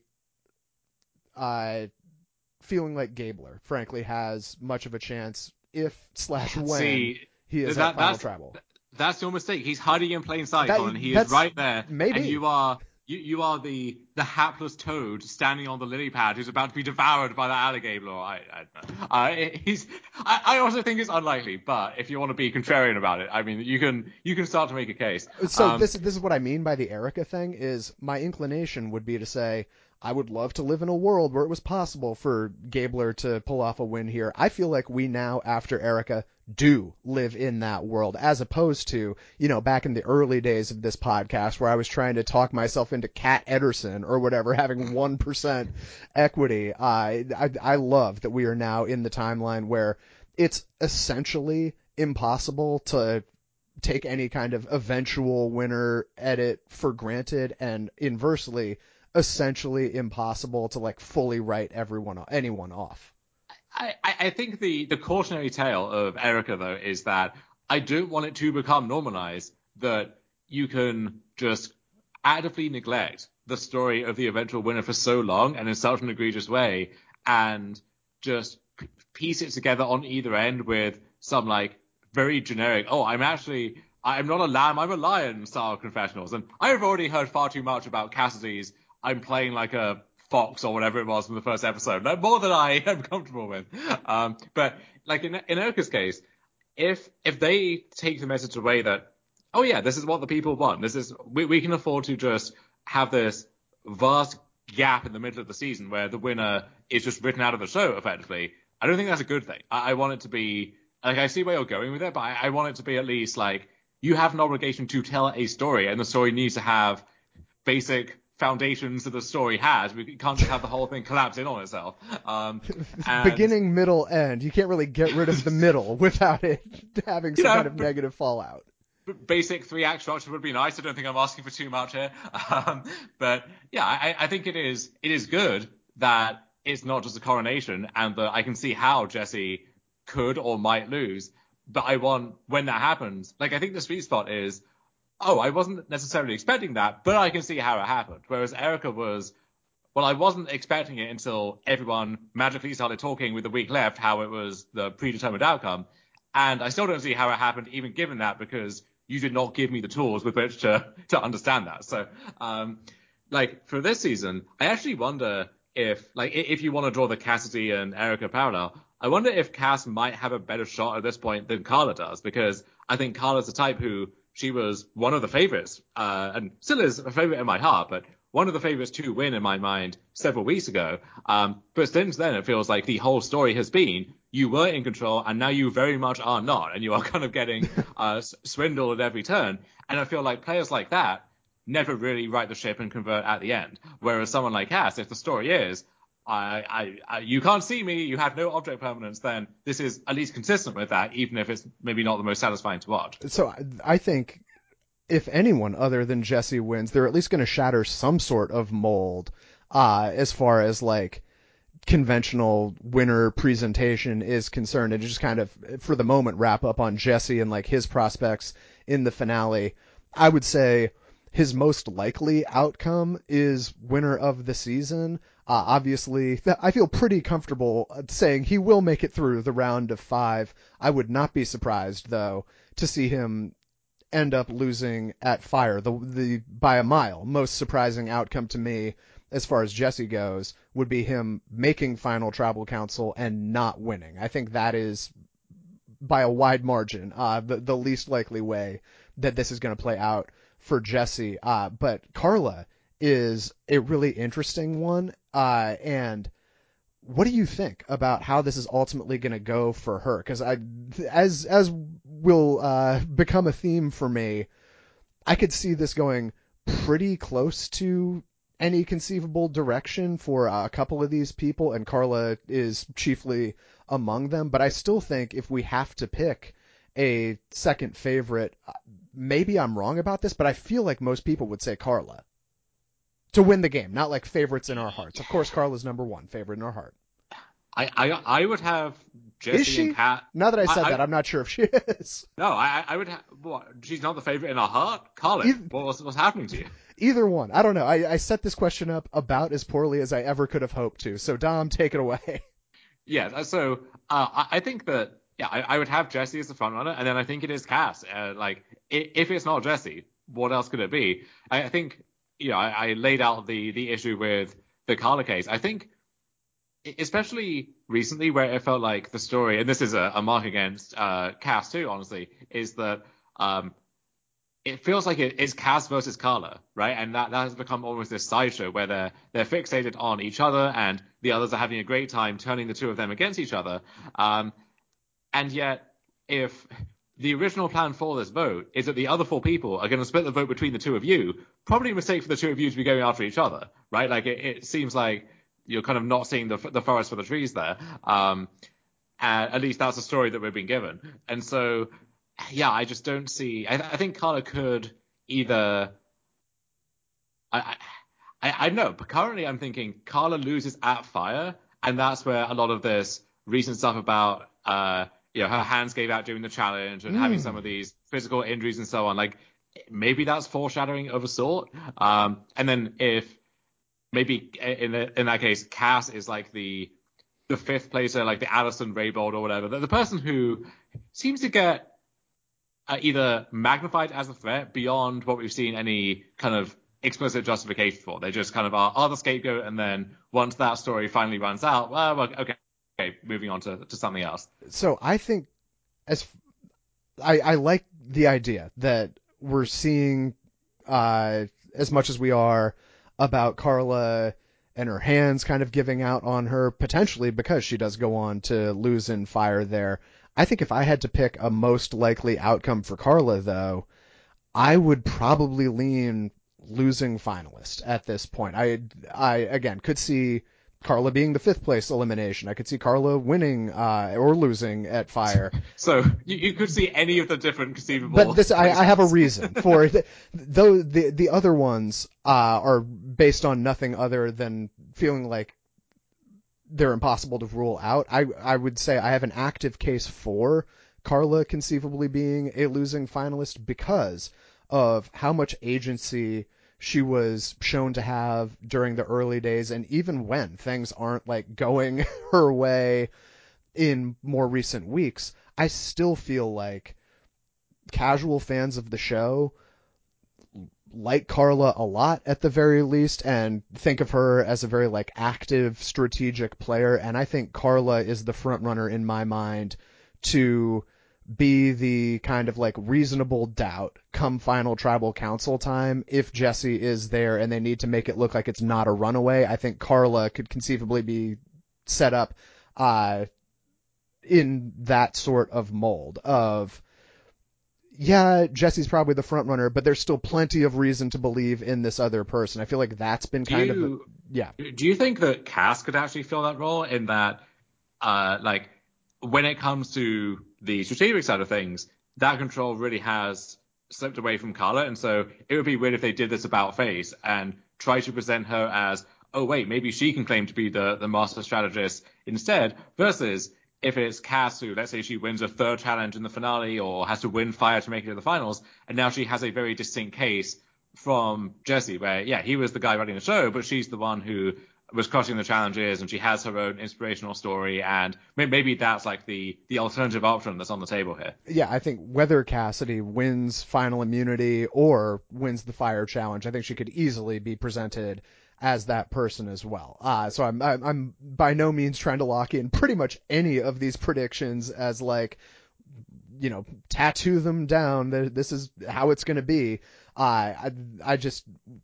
uh, feeling like Gabler, frankly, has much of a chance if slash when See, he is that, at Final that's, Tribal. That's your mistake. He's hiding in plain sight, That- Colin. He that's- is right there. maybe. And you are you, you are the the hapless toad standing on the lily pad who's about to be devoured by the alligator. I, I, I, he's, I, I also think it's unlikely, but if you want to be contrarian about it, I mean, you can you can start to make a case. So Um, this this is what I mean by the Erica thing. Is my inclination would be to say I would love to live in a world where it was possible for Gabler to pull off a win here. I feel like we now, after Erica, do live in that world, as opposed to, you know, back in the early days of this podcast where I was trying to talk myself into Cat Ederson or whatever, having one percent equity. Uh, I, I love that we are now in the timeline where it's essentially impossible to take any kind of eventual winner edit for granted, and inversely, essentially impossible to like fully write everyone, anyone off. I, I think the, the cautionary tale of Erica, though, is that I don't want it to become normalized that you can just actively neglect the story of the eventual winner for so long and in such an egregious way, and just piece it together on either end with some like very generic, oh, I'm actually, I'm not a lamb, I'm a lion style confessionals. And I've already heard far too much about Cassidy's I'm playing like a fox or whatever it was from the first episode, like more than I am comfortable with. Um, but like in, in Erica's case, if if they take the message away that, oh yeah, this is what the people want, this is we, we can afford to just have this vast gap in the middle of the season where the winner is just written out of the show effectively, I don't think that's a good thing. I, I want it to be like, I see where you're going with it, but I, I want it to be at least like you have an obligation to tell a story, and the story needs to have basic foundations that the story has. We can't just have the whole thing collapse in on itself. Um, and, Beginning, middle, end. You can't really get rid of the middle without it having some you know, kind of negative fallout. Basic three-act structure would be nice. I don't think I'm asking for too much here. Um, but yeah, I, I think it is it is good that it's not just a coronation, and that I can see how Jesse could or might lose. But I want, when that happens, like I think the sweet spot is, oh, I wasn't necessarily expecting that, but I can see how it happened. Whereas Erica was, well, I wasn't expecting it until everyone magically started talking with the week left, how it was the predetermined outcome. And I still don't see how it happened, even given that, because you did not give me the tools with which to, to understand that. So, um, like for this season, I actually wonder if, like, if you want to draw the Cassidy and Erica parallel, I wonder if Cass might have a better shot at this point than Carla does, because I think Carla's the type who, she was one of the favorites, uh, and still is a favorite in my heart, but one of the favorites to win in my mind several weeks ago. Um, but since then, it feels like the whole story has been, you were in control, and now you very much are not, and you are kind of getting uh, swindled at every turn. And I feel like players like that never really right the ship and convert at the end. Whereas someone like Cass, if the story is, I, I, I, you can't see me, you have no object permanence, then this is at least consistent with that, even if it's maybe not the most satisfying to watch. So I think if anyone other than Jesse wins, they're at least going to shatter some sort of mold uh, as far as like conventional winner presentation is concerned, and just kind of, for the moment, wrap up on Jesse and like his prospects in the finale. I would say his most likely outcome is winner of the season. Uh, obviously, I feel pretty comfortable saying he will make it through the round of five. I would not be surprised, though, to see him end up losing at Fire, the the by a mile. Most surprising outcome to me, as far as Jesse goes, would be him making Final Tribal Council and not winning. I think that is, by a wide margin, uh, the, the least likely way that this is going to play out for Jesse. Uh, but Carla is a really interesting one. Uh, and what do you think about how this is ultimately going to go for her? Because I, as as will uh, become a theme for me, I could see this going pretty close to any conceivable direction for a couple of these people, and Carla is chiefly among them. But I still think if we have to pick a second favorite, maybe I'm wrong about this, but I feel like most people would say Carla to win the game, not like favorites in our hearts. Of course, Carla's number one favorite in our heart. I, I, I would have Jesse is she? and Kat. Now that I said I, that, I, I'm not sure if she is. No, I, I would have. What? She's not the favorite in our heart? Carla, Either, what, what's, what's happening to you? Either one. I don't know. I, I set this question up about as poorly as I ever could have hoped to. So, Dom, take it away. Yeah, so uh, I, I think that, yeah, I, I would have Jesse as the front runner, and then I think it is Cass. Uh, like, if it's not Jesse, what else could it be? I, I think, you know, I, I laid out the, the issue with the Carla case. I think, especially recently, where it felt like the story, and this is a, a mark against uh, Cass too, honestly, is that um, it feels like it is Cass versus Carla, right? And that, that has become almost this sideshow where they're they're fixated on each other, and the others are having a great time turning the two of them against each other. Um, and yet, if the original plan for this vote is that the other four people are going to split the vote between the two of you, probably a mistake for the two of you to be going after each other, right? Like it, it seems like you're kind of not seeing the the forest for the trees there. Um, and at least that's the story that we've been given. And so, yeah, I just don't see. I, I think Carla could either. I, I I know, but currently I'm thinking Carla loses at Fire, and that's where a lot of this recent stuff about uh you know her hands gave out during the challenge and mm. having some of these physical injuries and so on. Like maybe that's foreshadowing of a sort. Um, and then if maybe in the, in that case, Cass is like the the fifth placer, like the Addison Raybold or whatever, the, the person who seems to get uh, either magnified as a threat beyond what we've seen any kind of explicit justification for. They just kind of are, are the scapegoat, and then once that story finally runs out, well, okay, okay, moving on to, to something else. So I think as I, I like the idea that we're seeing uh, as much as we are about Carla and her hands kind of giving out on her, potentially because she does go on to lose in Fire there. I think if I had to pick a most likely outcome for Carla, though, I would probably lean losing finalist at this point. I, I again, could see Carla being the fifth place elimination. I could see Carla winning uh, or losing at Fire. So you, you could see any of the different conceivable. But this, I, I have a reason for it. Though the the other ones uh, are based on nothing other than feeling like they're impossible to rule out. I I would say I have an active case for Carla conceivably being a losing finalist because of how much agency she was shown to have during the early days, and even when things aren't like going her way in more recent weeks, I still feel like casual fans of the show like Carla a lot at the very least and think of her as a very like active strategic player, and I think Carla is the front runner in my mind to be the kind of like reasonable doubt come final tribal council time. If Jesse is there and they need to make it look like it's not a runaway, I think Carla could conceivably be set up uh, in that sort of mold of, yeah, Jesse's probably the front runner, but there's still plenty of reason to believe in this other person. I feel like that's been kind you, of, a, yeah. Do you think that Cass could actually fill that role in that, uh, like, when it comes to the strategic side of things, that control really has slipped away from Carla, and so it would be weird if they did this about face and try to present her as, oh wait, maybe she can claim to be the, the master strategist instead, versus if it's Cass who, let's say she wins a third challenge in the finale or has to win Fire to make it to the finals, and now she has a very distinct case from Jesse, where, yeah, he was the guy running the show, but she's the one who was crushing the challenges, and she has her own inspirational story, and maybe that's like the the alternative option that's on the table here. Yeah, I think whether Cassidy wins final immunity or wins the Fire challenge, I think she could easily be presented as that person as well. Uh, so I'm, I'm I'm by no means trying to lock in pretty much any of these predictions as like, you know, tattoo them down. This is how it's going to be. Uh, I I just,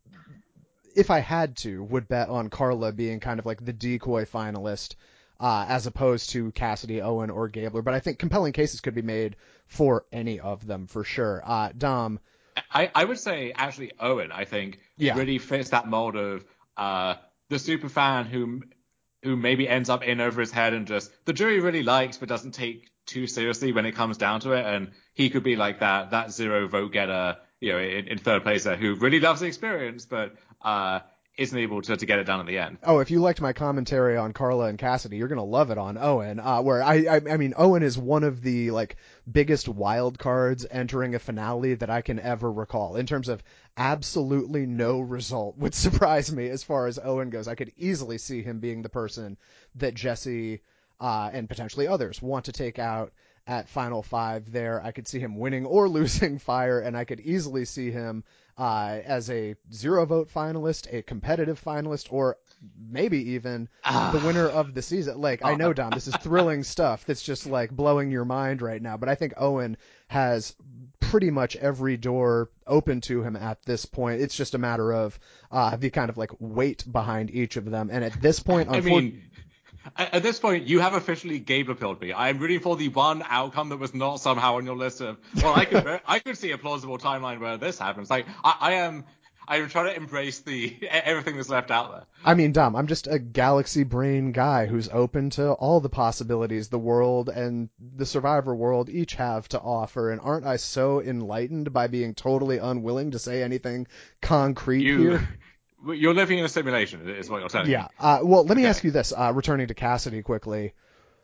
if I had to, would bet on Carla being kind of like the decoy finalist, uh, as opposed to Cassidy, Owen, or Gabler. But I think compelling cases could be made for any of them for sure. Uh, Dom. I, I would say actually Owen, I think, yeah. really fits that mold of uh, the super fan who who maybe ends up in over his head and just the jury really likes but doesn't take too seriously when it comes down to it. And he could be like that that zero vote getter, you know, in, in third place there, who really loves the experience but uh, isn't able to, to get it done at the end. Oh, if you liked my commentary on Carla and Cassidy, you're gonna love it on Owen. Uh, where I, I, I mean, Owen is one of the like biggest wild cards entering a finale that I can ever recall. In terms of absolutely no result would surprise me as far as Owen goes. I could easily see him being the person that Jesse uh, and potentially others want to take out at Final Five there. I could see him winning or losing Fire, and I could easily see him uh, as a zero vote finalist, a competitive finalist, or maybe even the winner of the season. Like, I know, Dom, this is thrilling stuff that's just like blowing your mind right now, but I think Owen has pretty much every door open to him at this point. It's just a matter of uh, the kind of like weight behind each of them. And at this point, I mean, At, at this point, you have officially Gabler pilled me. I am rooting for the one outcome that was not somehow on your list of, well, I could I could see a plausible timeline where this happens. Like, I, I am I am trying to embrace the everything that's left out there. I mean, Dom, I'm just a galaxy brain guy who's open to all the possibilities the world and the Survivor world each have to offer. And aren't I so enlightened by being totally unwilling to say anything concrete You, here? You're living in a simulation, is what you're telling Yeah. me. Uh, well, let me Okay. ask you this, uh, returning to Cassidy quickly.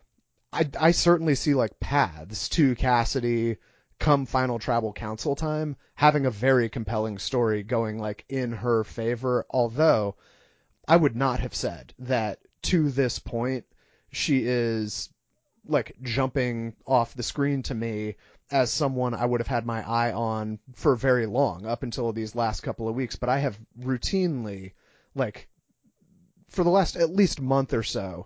I, I certainly see like paths to Cassidy come final tribal council time having a very compelling story going like in her favor, although I would not have said that to this point she is like jumping off the screen to me as someone I would have had my eye on for very long up until these last couple of weeks, but I have routinely, like for the last at least month or so,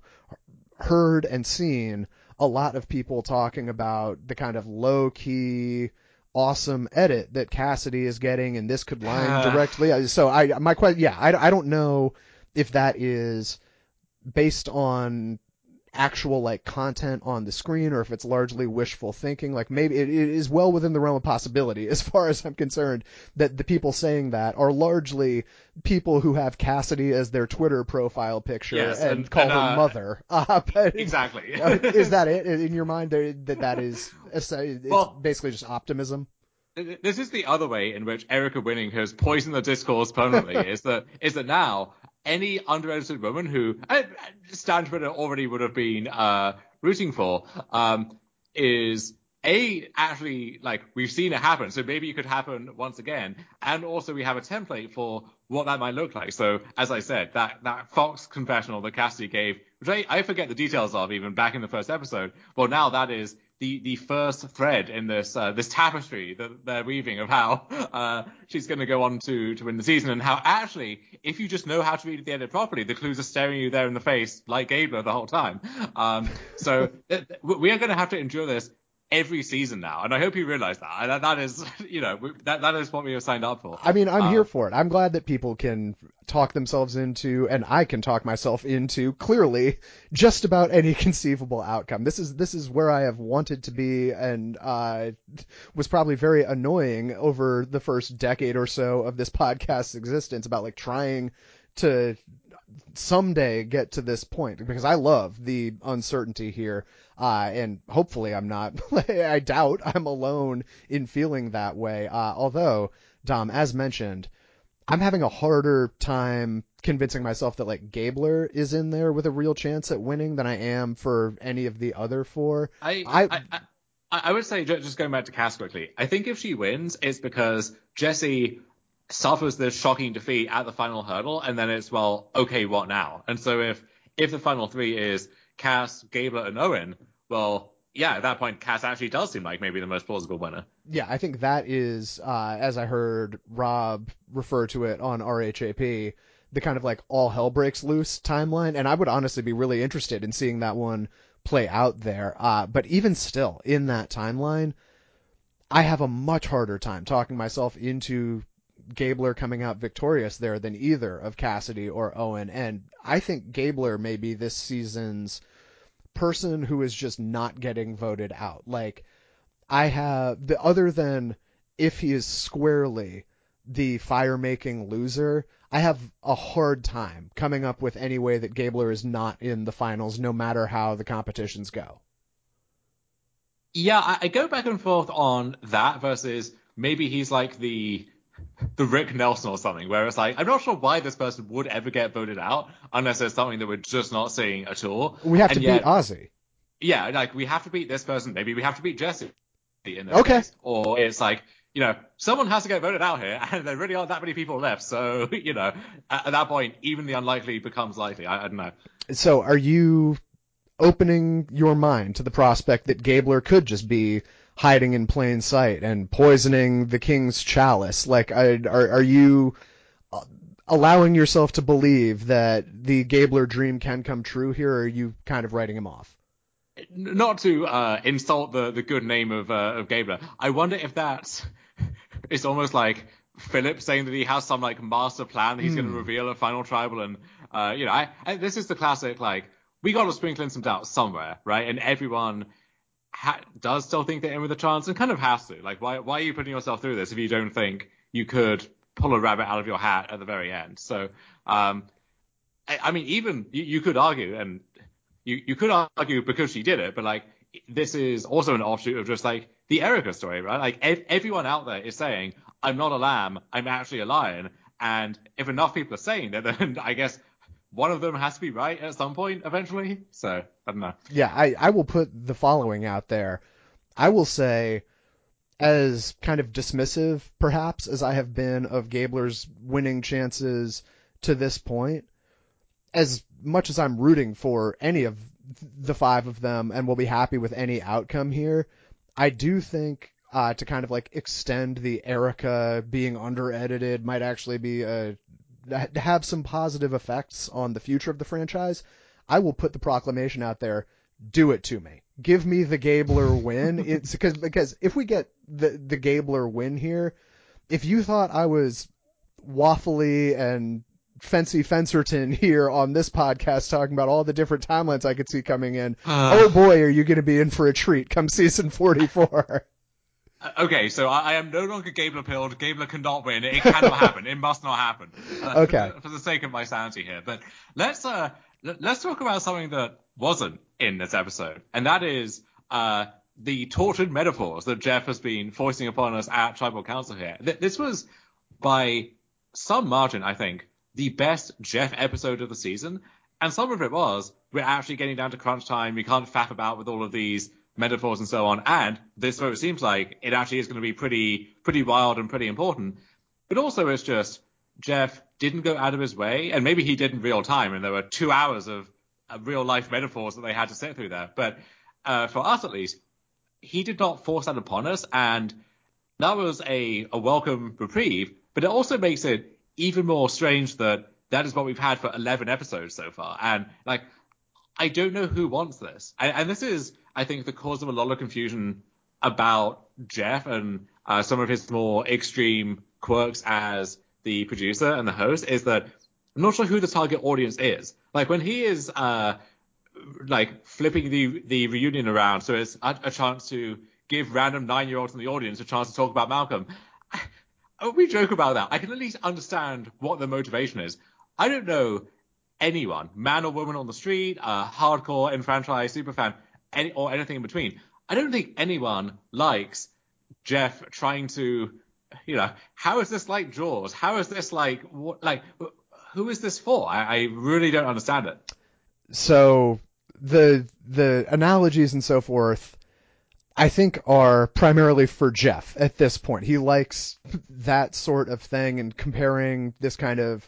heard and seen a lot of people talking about the kind of low-key awesome edit that Cassidy is getting, and this could line directly. So I, my question, yeah, I, I don't know if that is based on actual like content on the screen or if it's largely wishful thinking. Like maybe it, it is well within the realm of possibility, as far as I'm concerned, that the people saying that are largely people who have Cassidy as their Twitter profile picture Yes, and, and- call and, her uh, mother. Uh, but Exactly. uh, is that it in your mind? That that, that is it's Well- basically just optimism. This is the other way in which Erica Winning has poisoned the discourse permanently. is that is that now any underrepresented woman who uh, Stan Twitter already would have been uh, rooting for um, is a actually like we've seen it happen, so maybe it could happen once again, and also we have a template for what that might look like. So as I said, that that Fox confessional that Cassidy gave, which I, I forget the details of even back in the first episode. Well, now that is the the first thread in this uh, this tapestry that they're weaving of how uh, she's going to go on to to win the season, and how actually, if you just know how to read the edit properly, the clues are staring you there in the face like Gabler the whole time. Um, so th- th- we are going to have to endure this every season now, and I hope you realize that. And that, that is, you know, we, that that is what we have signed up for. I mean, I'm Um, here for it. I'm glad that people can talk themselves into, and I can talk myself into, clearly, just about any conceivable outcome. This is this is where I have wanted to be, and uh, was probably very annoying over the first decade or so of this podcast's existence about like trying to someday get to this point, because I love the uncertainty here, uh, and hopefully I'm not, I doubt I'm alone in feeling that way, uh, although, Dom, as mentioned, I'm having a harder time convincing myself that like Gabler is in there with a real chance at winning than I am for any of the other four. I, I, I, I, I would say, ju- just going back to Cass quickly, I think if she wins, it's because Jesse suffers this shocking defeat at the final hurdle, and then it's, well, okay, what now? And so if if the final three is Cass, Gabler, and Owen, well, yeah, at that point, Cass actually does seem like maybe the most plausible winner. Yeah, I think that is, uh, as I heard Rob refer to it on R H A P, the kind of like all hell breaks loose timeline, and I would honestly be really interested in seeing that one play out there. Uh, but even still, in that timeline, I have a much harder time talking myself into Gabler coming out victorious there than either of Cassidy or Owen, and I think Gabler may be this season's person who is just not getting voted out. Like, I have the other than if he is squarely the fire-making loser, I have a hard time coming up with any way that Gabler is not in the finals, no matter how the competitions go. Yeah, I, I go back and forth on that versus maybe he's like the the Rick Nelson or something, where it's like, I'm not sure why this person would ever get voted out unless there's something that we're just not seeing at all. We have and to yet, beat Ozzy. Yeah, like we have to beat this person. Maybe we have to beat Jesse in this Okay. case. Or it's like, you know, someone has to get voted out here, and there really aren't that many people left. So, you know, at, at that point, even the unlikely becomes likely. I, I don't know. So are you opening your mind to the prospect that Gabler could just be hiding in plain sight and poisoning the king's chalice? Like, are, are you allowing yourself to believe that the Gabler dream can come true here, or are you kind of writing him off? Not to uh, insult the, the good name of uh, of Gabler, I wonder if that's it's almost like Philip saying that he has some like master plan that he's Hmm. going to reveal at Final Tribal, and uh, you know, I, I, this is the classic like we got to sprinkle in some doubt somewhere, right? And everyone ha- does still think they're in with a chance and kind of has to. Like, why, why are you putting yourself through this if you don't think you could pull a rabbit out of your hat at the very end? So, um, I, I mean, even you, you could argue, and you, you could argue because she did it, but like, this is also an offshoot of just like the Erica story, right? Like, ev- everyone out there is saying, I'm not a lamb, I'm actually a lion. And if enough people are saying that, then I guess one of them has to be right at some point eventually. So, I don't know. Yeah, I, I will put the following out there. I will say, as kind of dismissive, perhaps, as I have been of Gabler's winning chances to this point, as much as I'm rooting for any of the five of them and will be happy with any outcome here, I do think uh, to kind of like extend the Erica being under-edited might actually be a, have some positive effects on the future of the franchise. I will put the proclamation out there. Do it to me. Give me the Gabler win. It's because because if we get the the Gabler win here, if you thought I was waffly and Fancy Fencerton here on this podcast talking about all the different timelines I could see coming in, uh, oh boy, are you going to be in for a treat come season forty-four. Okay, so I, I am no longer Gabler pilled. Gabler cannot win. It cannot happen. It must not happen. Uh, okay. For the, for the sake of my sanity here, but let's uh let's talk about something that wasn't in this episode, and that is uh the tortured metaphors that Jeff has been foisting upon us at Tribal Council here. Th- this was by some margin, I think, the best Jeff episode of the season, and some of it was we're actually getting down to crunch time. We can't faff about with all of these metaphors and so on, and this vote seems like it actually is going to be pretty pretty wild and pretty important. But also it's just Jeff didn't go out of his way, and maybe he did in real time, and there were two hours of, of real life metaphors that they had to sit through there. But uh, for us at least, he did not force that upon us, and that was a, a welcome reprieve. But it also makes it even more strange that that is what we've had for eleven episodes so far, and like I don't know who wants this. And, and this is, I think, the cause of a lot of confusion about Jeff and uh, some of his more extreme quirks as the producer and the host, is that I'm not sure who the target audience is. Like, when he is, uh, like, flipping the, the reunion around so it's a, a chance to give random nine-year-olds in the audience a chance to talk about Malcolm, I, we joke about that. I can at least understand what the motivation is. I don't know anyone, man or woman on the street, uh, hardcore, enfranchised, superfan, any, or anything in between. I don't think anyone likes Jeff trying to, you know, how is this like Jaws? How is this like, what, like, who is this for? I, I really don't understand it. So the the analogies and so forth, I think, are primarily for Jeff at this point. He likes that sort of thing, and comparing this kind of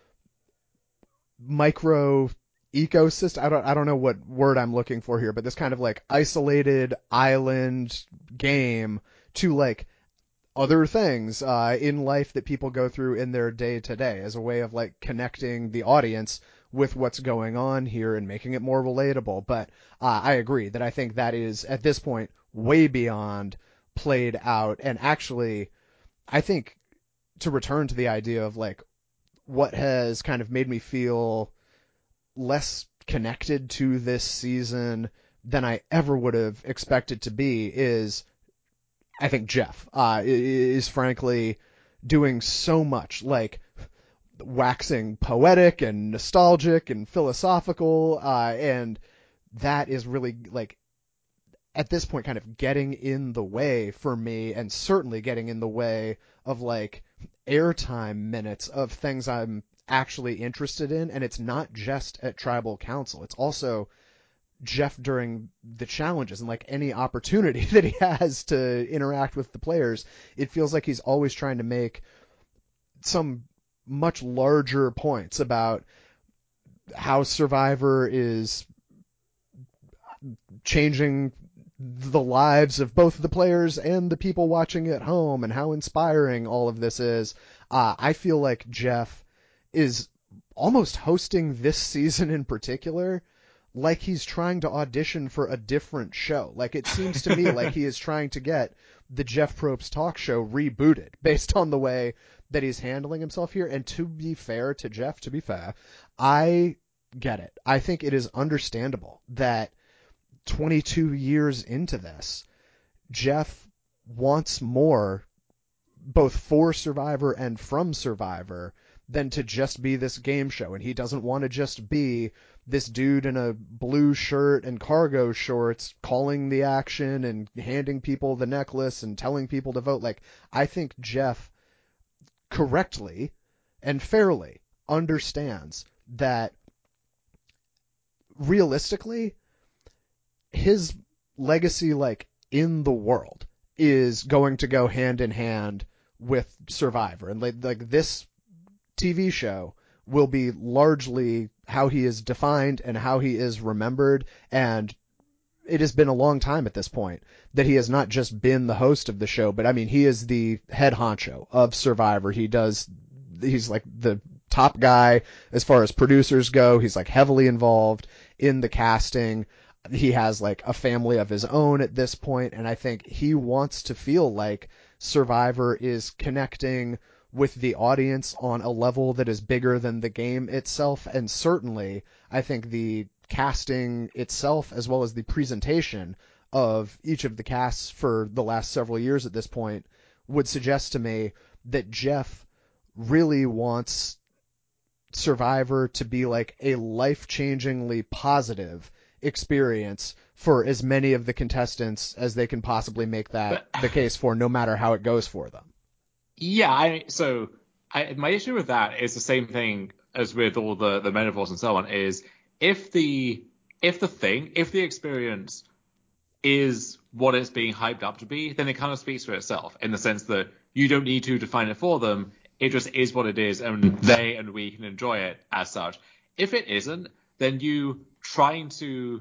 micro ecosystem. I don't I don't know what word I'm looking for here, but this kind of like isolated island game to like other things uh, in life that people go through in their day to day as a way of like connecting the audience with what's going on here and making it more relatable. But uh, I agree that I think that is at this point way beyond played out. And actually, I think to return to the idea of like what has kind of made me feel less connected to this season than I ever would have expected to be is I think Jeff uh, is frankly doing so much, like waxing poetic and nostalgic and philosophical, uh, and that is really like at this point kind of getting in the way for me, and certainly getting in the way of like airtime minutes of things I'm actually interested in. And it's not just at Tribal Council, it's also Jeff during the challenges and like any opportunity that he has to interact with the players. It feels like he's always trying to make some much larger points about how Survivor is changing the lives of both the players and the people watching at home, and how inspiring all of this is. Uh, I feel like Jeff is almost hosting this season in particular like he's trying to audition for a different show. Like, it seems to me like he is trying to get the Jeff Probst talk show rebooted based on the way that he's handling himself here. And to be fair to Jeff, to be fair, I get it. I think it is understandable that twenty-two years into this, Jeff wants more, both for Survivor and from Survivor, than to just be this game show. And he doesn't want to just be this dude in a blue shirt and cargo shorts calling the action and handing people the necklace and telling people to vote. Like, I think Jeff correctly and fairly understands that realistically his legacy, like, in the world is going to go hand in hand with Survivor. And like, like this T V show will be largely how he is defined and how he is remembered. And it has been a long time at this point that he has not just been the host of the show, but I mean, he is the head honcho of Survivor. He does, he's like the top guy as far as producers go. He's like heavily involved in the casting. He has like a family of his own at this point, and I think he wants to feel like Survivor is connecting with the audience on a level that is bigger than the game itself. And certainly I think the casting itself, as well as the presentation of each of the casts for the last several years at this point, would suggest to me that Jeff really wants Survivor to be like a life-changingly positive experience for as many of the contestants as they can possibly make that but, the case for, no matter how it goes for them. Yeah, I so I, my issue with that is the same thing as with all the the menopause and so on. Is if the if the thing if the experience is what it's being hyped up to be, then it kind of speaks for itself in the sense that you don't need to define it for them. It just is what it is, and they and we can enjoy it as such. If it isn't, then you trying to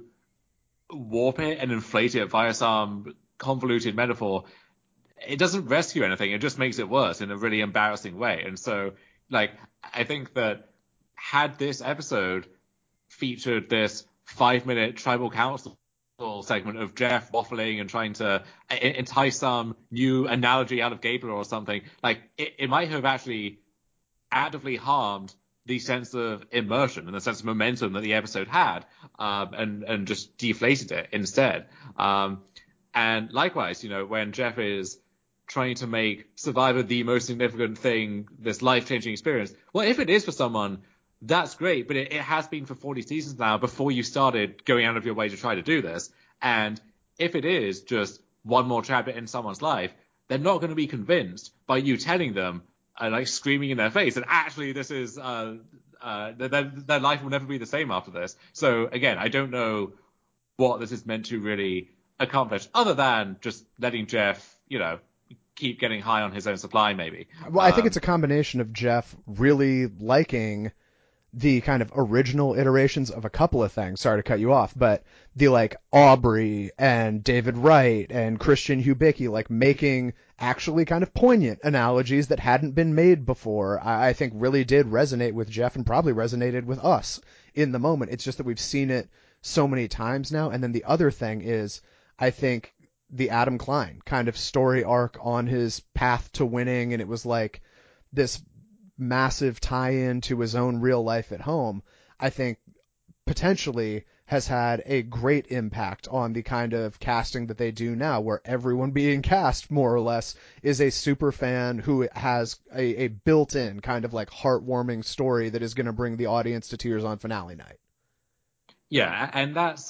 warp it and inflate it via some convoluted metaphor, it doesn't rescue anything. It just makes it worse in a really embarrassing way. And so, like, I think that had this episode featured this five-minute tribal council segment of Jeff waffling and trying to entice some new analogy out of Gabler or something, like, it, it might have actually actively harmed the sense of immersion and the sense of momentum that the episode had, um, and, and just deflated it instead. Um, and likewise, you know, when Jeff is trying to make Survivor the most significant thing, this life-changing experience, well, if it is for someone, that's great, but it, it has been for forty seasons now before you started going out of your way to try to do this. And if it is just one more chapter in someone's life, they're not going to be convinced by you telling them, uh, like screaming in their face, and actually this is, uh, uh, their, their life will never be the same after this. So again, I don't know what this is meant to really accomplish, other than just letting Jeff, you know, keep getting high on his own supply, maybe. Well, I think um, it's a combination of Jeff really liking the kind of original iterations of a couple of things. Sorry to cut you off, but the like Aubrey and David Wright and Christian Hubicki, like making actually kind of poignant analogies that hadn't been made before, I, I think really did resonate with Jeff and probably resonated with us in the moment. It's just that we've seen it so many times now. And then the other thing is, I think the Adam Klein kind of story arc on his path to winning, and it was like this massive tie-in to his own real life at home, I think potentially has had a great impact on the kind of casting that they do now, where everyone being cast more or less is a super fan who has a, a built-in kind of like heartwarming story that is going to bring the audience to tears on finale night. Yeah, and that's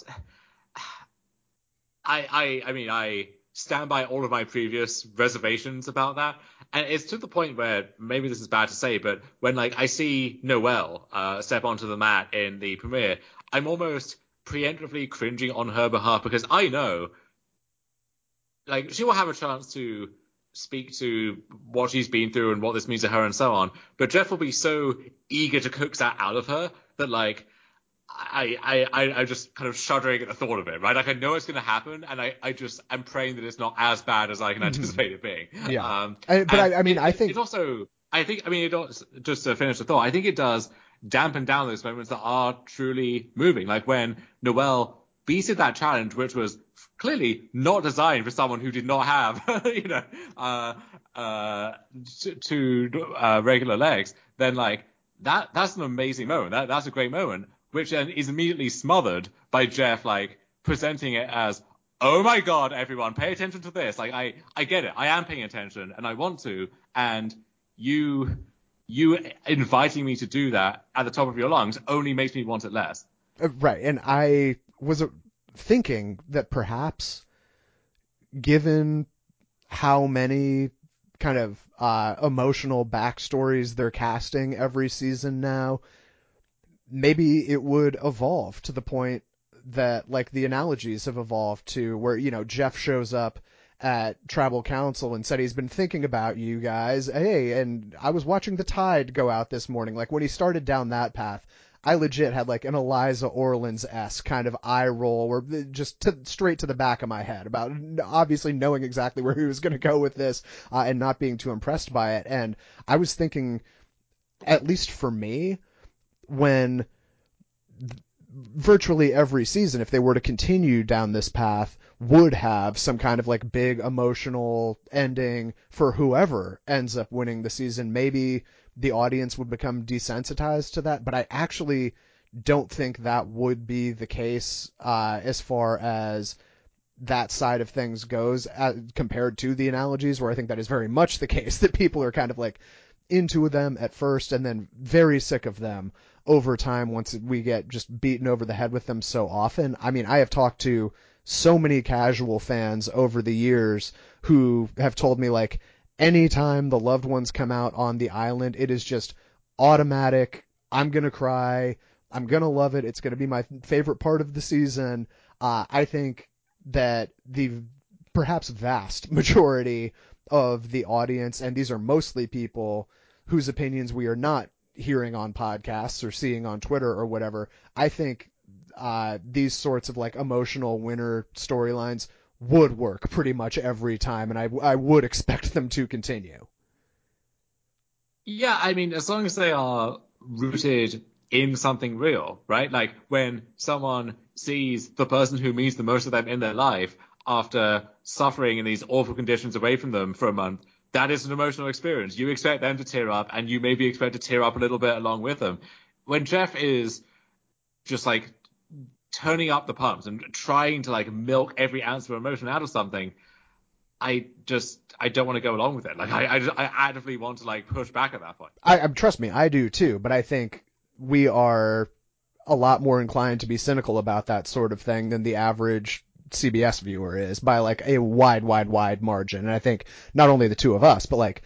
I I I mean I stand by all of my previous reservations about that. And it's to the point where, maybe this is bad to say, but when like I see Noelle uh, step onto the mat in the premiere, I'm almost preemptively cringing on her behalf, because I know, like, she will have a chance to speak to what she's been through and what this means to her and so on. But Jeff will be so eager to coax that out of her that, like, I, I, I, I'm just kind of shuddering at the thought of it, right? Like, I know it's going to happen, and I, I just, I'm praying that it's not as bad as I can anticipate it being. Yeah. Um, I, but I, I mean, it, I think it also, I think, I mean, it does, just to finish the thought, I think it does dampen down those moments that are truly moving. Like when Noelle beated that challenge, which was clearly not designed for someone who did not have, you know, uh, uh, two uh, regular legs, then like, that, that's an amazing moment. That, that's a great moment. which then is immediately smothered by Jeff, like, presenting it as, oh my god, everyone, pay attention to this. Like, I, I get it. I am paying attention, and I want to. And you, you inviting me to do that at the top of your lungs only makes me want it less. Uh, Right. And I was uh, thinking that perhaps, given how many kind of uh, emotional backstories they're casting every season now, maybe it would evolve to the point that, like, the analogies have evolved to where, you know, Jeff shows up at tribal council and said he's been thinking about you guys. Hey, and I was watching the tide go out this morning. Like, when he started down that path, I legit had like an Eliza Orlins-esque kind of eye roll, or just to, straight to the back of my head about obviously knowing exactly where he was going to go with this, uh, and not being too impressed by it. And I was thinking, at least for me, when virtually every season, if they were to continue down this path, would have some kind of like big emotional ending for whoever ends up winning the season. Maybe the audience would become desensitized to that, but I actually don't think that would be the case uh, as far as that side of things goes, uh, compared to the analogies, where I think that is very much the case, that people are kind of like into them at first and then very sick of them over time once we get just beaten over the head with them so often. I mean, I have talked to so many casual fans over the years who have told me, like, anytime the loved ones come out on the island, it is just automatic. I'm going to cry. I'm going to love it. It's going to be my favorite part of the season. Uh, I think that the perhaps vast majority of the audience, and these are mostly people whose opinions we are not hearing on podcasts or seeing on Twitter or whatever, I think uh, these sorts of like emotional winner storylines would work pretty much every time, and I, I would expect them to continue. Yeah, I mean, as long as they are rooted in something real, right? Like when someone sees the person who means the most to them in their life after suffering in these awful conditions away from them for a month, that is an emotional experience. You expect them to tear up, and you maybe expect to tear up a little bit along with them. When Jeff is just like turning up the pumps and trying to like milk every ounce of emotion out of something, I just I don't want to go along with it. Like I I, just, I actively want to like push back at that point. I, I trust me, I do too, but I think we are a lot more inclined to be cynical about that sort of thing than the average C B S viewer is, by like a wide, wide, wide margin. And I think not only the two of us, but like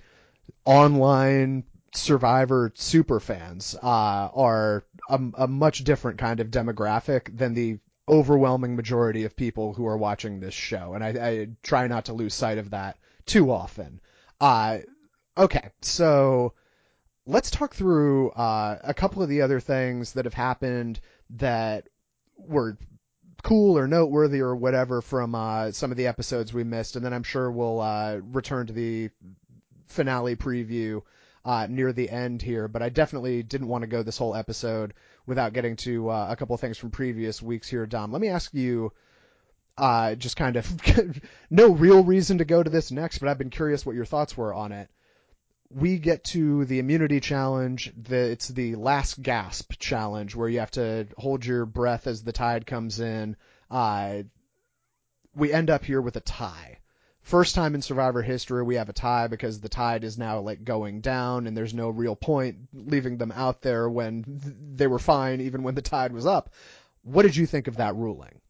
online Survivor super fans uh, are a, a much different kind of demographic than the overwhelming majority of people who are watching this show. And I, I try not to lose sight of that too often. Uh, okay, so let's talk through uh, a couple of the other things that have happened that were cool or noteworthy or whatever from uh, some of the episodes we missed, and then I'm sure we'll uh, return to the finale preview uh, near the end here. But I definitely didn't want to go this whole episode without getting to uh, a couple of things from previous weeks here, Dom. Let me ask you, uh, just kind of no real reason to go to this next, but I've been curious what your thoughts were on it. We get to the immunity challenge. The, it's the last gasp challenge where you have to hold your breath as the tide comes in. Uh, we end up here with a tie. First time in Survivor history we have a tie because the tide is now like going down, and there's no real point leaving them out there when th- they were fine even when the tide was up. What did you think of that ruling?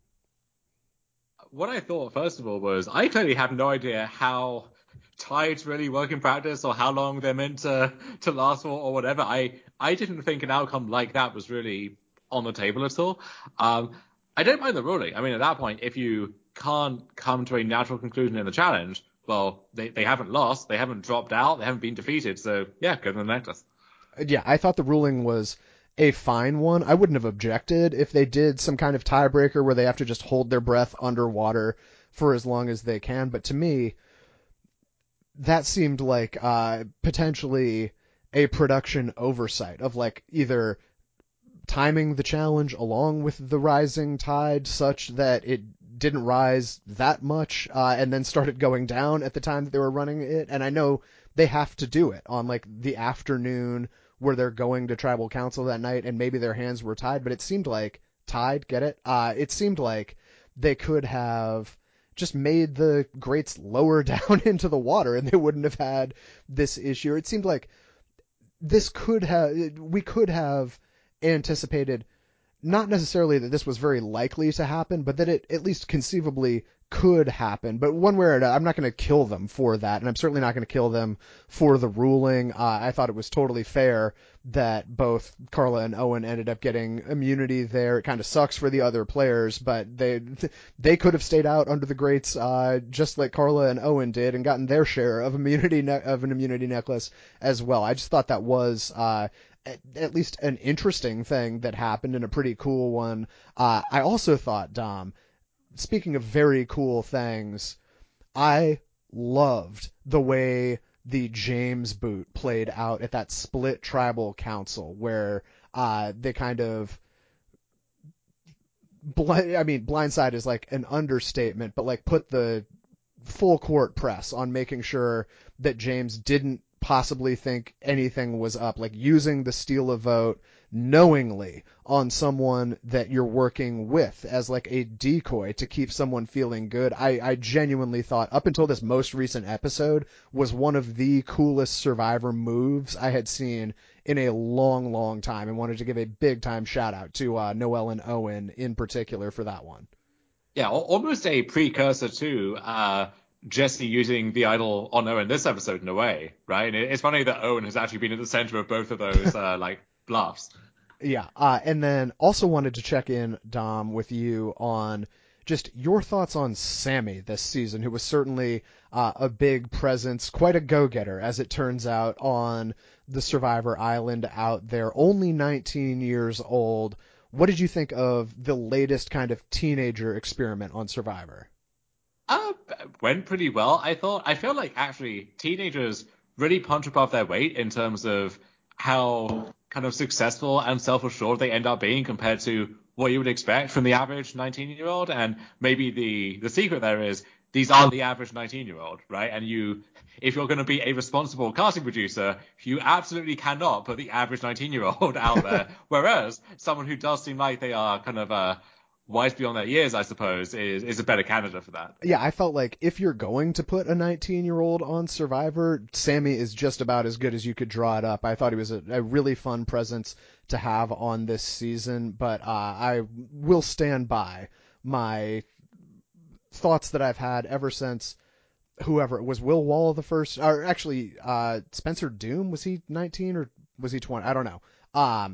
What I thought, first of all, was I clearly have no idea how tides really work in practice or how long they're meant to, to last for or whatever. I, I didn't think an outcome like that was really on the table at all. Um, I don't mind the ruling. I mean, at that point, if you can't come to a natural conclusion in the challenge, well, they, they haven't lost, they haven't dropped out, they haven't been defeated, so yeah, go to the necklace. Yeah, I thought the ruling was a fine one. I wouldn't have objected if they did some kind of tiebreaker where they have to just hold their breath underwater for as long as they can. But to me, that seemed like uh, potentially a production oversight of like either timing the challenge along with the rising tide such that it didn't rise that much uh, and then started going down at the time that they were running it. And I know they have to do it on like the afternoon where they're going to tribal council that night and maybe their hands were tied, but it seemed like tied, get it? Uh, it seemed like they could have just made the greats lower down into the water and they wouldn't have had this issue. It seemed like this could have, we could have anticipated not necessarily that this was very likely to happen, but that it at least conceivably could happen. But one way or another, I'm not going to kill them for that, and I'm certainly not going to kill them for the ruling. Uh, I thought it was totally fair that both Carla and Owen ended up getting immunity there. It kind of sucks for the other players, but they they could have stayed out under the greats, uh, just like Carla and Owen did, and gotten their share of immunity ne- of an immunity necklace as well. I just thought that was uh, at, at least an interesting thing that happened and a pretty cool one. Uh, I also thought, Dom, speaking of very cool things, I loved the way the James boot played out at that split tribal council where uh, they kind of blind, I mean, blindside is like an understatement, but like put the full court press on making sure that James didn't possibly think anything was up, like using the steal a vote knowingly on someone that you're working with as like a decoy to keep someone feeling good. I, I genuinely thought up until this most recent episode was one of the coolest Survivor moves I had seen in a long, long time, and wanted to give a big time shout out to uh, Noelle and Owen in particular for that one. Yeah, almost a precursor to uh, Jesse using the idol on Owen this episode in a way, right? It's funny that Owen has actually been at the center of both of those uh, like bluffs. Yeah, uh, and then also wanted to check in, Dom, with you on just your thoughts on Sammy this season, who was certainly uh, a big presence, quite a go-getter, as it turns out, on the Survivor Island out there, only nineteen years old. What did you think of the latest kind of teenager experiment on Survivor? Uh, went pretty well, I thought. I feel like actually teenagers really punch above their weight in terms of how kind of successful and self-assured they end up being compared to what you would expect from the average nineteen-year-old. And maybe the the secret there is these aren't the average nineteen-year-old, right? And you, if you're going to be a responsible casting producer, you absolutely cannot put the average nineteen-year-old out there. Whereas someone who does seem like they are kind of uh, wise beyond their years, I suppose, is is a better candidate for that. Yeah, I felt like if you're going to put a nineteen-year-old on Survivor, Sammy is just about as good as you could draw it up. I thought he was a, a really fun presence to have on this season, but uh, I will stand by my thoughts that I've had ever since whoever it was, Will Wall the first, or actually uh, Spencer Doom, was he nineteen or was he twenty? I don't know. Um,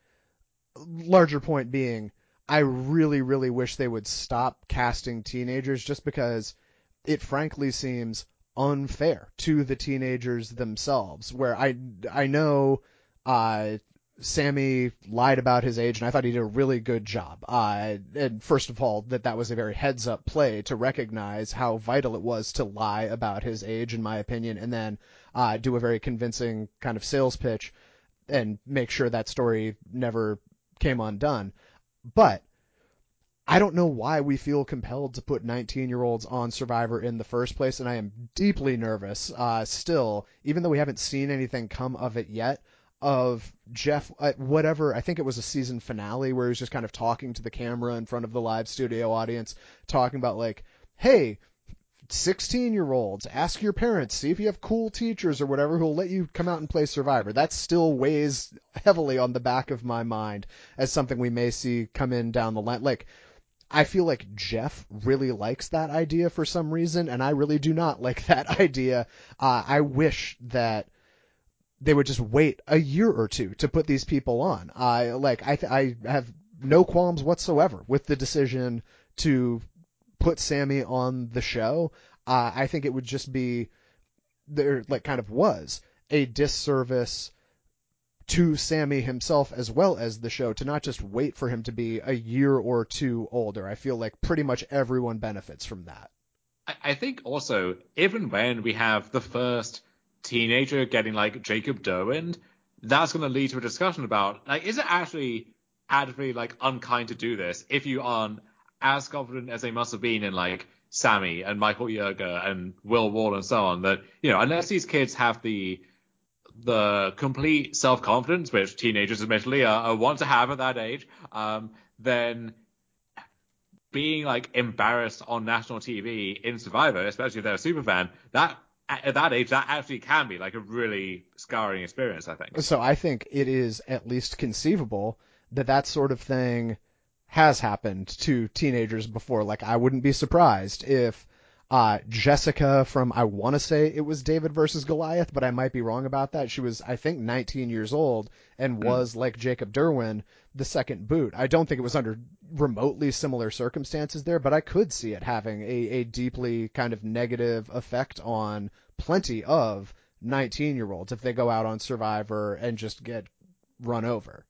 larger point being, I really, really wish they would stop casting teenagers just because it frankly seems unfair to the teenagers themselves. Where I, I know uh, Sammy lied about his age, and I thought he did a really good job. Uh, and first of all, that that was a very heads-up play to recognize how vital it was to lie about his age, in my opinion, and then uh, do a very convincing kind of sales pitch and make sure that story never came undone. But I don't know why we feel compelled to put nineteen-year-olds on Survivor in the first place, and I am deeply nervous uh, still, even though we haven't seen anything come of it yet, of Jeff, uh, whatever, I think it was a season finale where he was just kind of talking to the camera in front of the live studio audience, talking about like, hey, sixteen-year-olds, ask your parents, see if you have cool teachers or whatever who'll let you come out and play Survivor. That still weighs heavily on the back of my mind as something we may see come in down the line. Like, I feel like Jeff really likes that idea for some reason, and I really do not like that idea. Uh, I wish that they would just wait a year or two to put these people on. I like I th- I have no qualms whatsoever with the decision to put Sammy on the show. Uh, I think it would just be there, like kind of was a disservice to Sammy himself as well as the show to not just wait for him to be a year or two older. I feel like pretty much everyone benefits from that. I think also, even when we have the first teenager getting like Jacob Derwind, that's going to lead to a discussion about like, is it actually actively like unkind to do this if you aren't as confident as they must have been in like Sammy and Michael Yerger and Will Wall and so on, that, you know, unless these kids have the the complete self-confidence, which teenagers admittedly are, are want to have at that age, um, then being like embarrassed on national T V in Survivor, especially if they're a super fan, that at that age, that actually can be like a really scarring experience, I think. So I think it is at least conceivable that that sort of thing has happened to teenagers before. Like, I wouldn't be surprised if uh, Jessica from, I want to say it was David versus Goliath, but I might be wrong about that. She was, I think, nineteen years old and Mm. was, like Jacob Derwin, the second boot. I don't think it was under remotely similar circumstances there, but I could see it having a, a deeply kind of negative effect on plenty of nineteen year olds if they go out on Survivor and just get run over.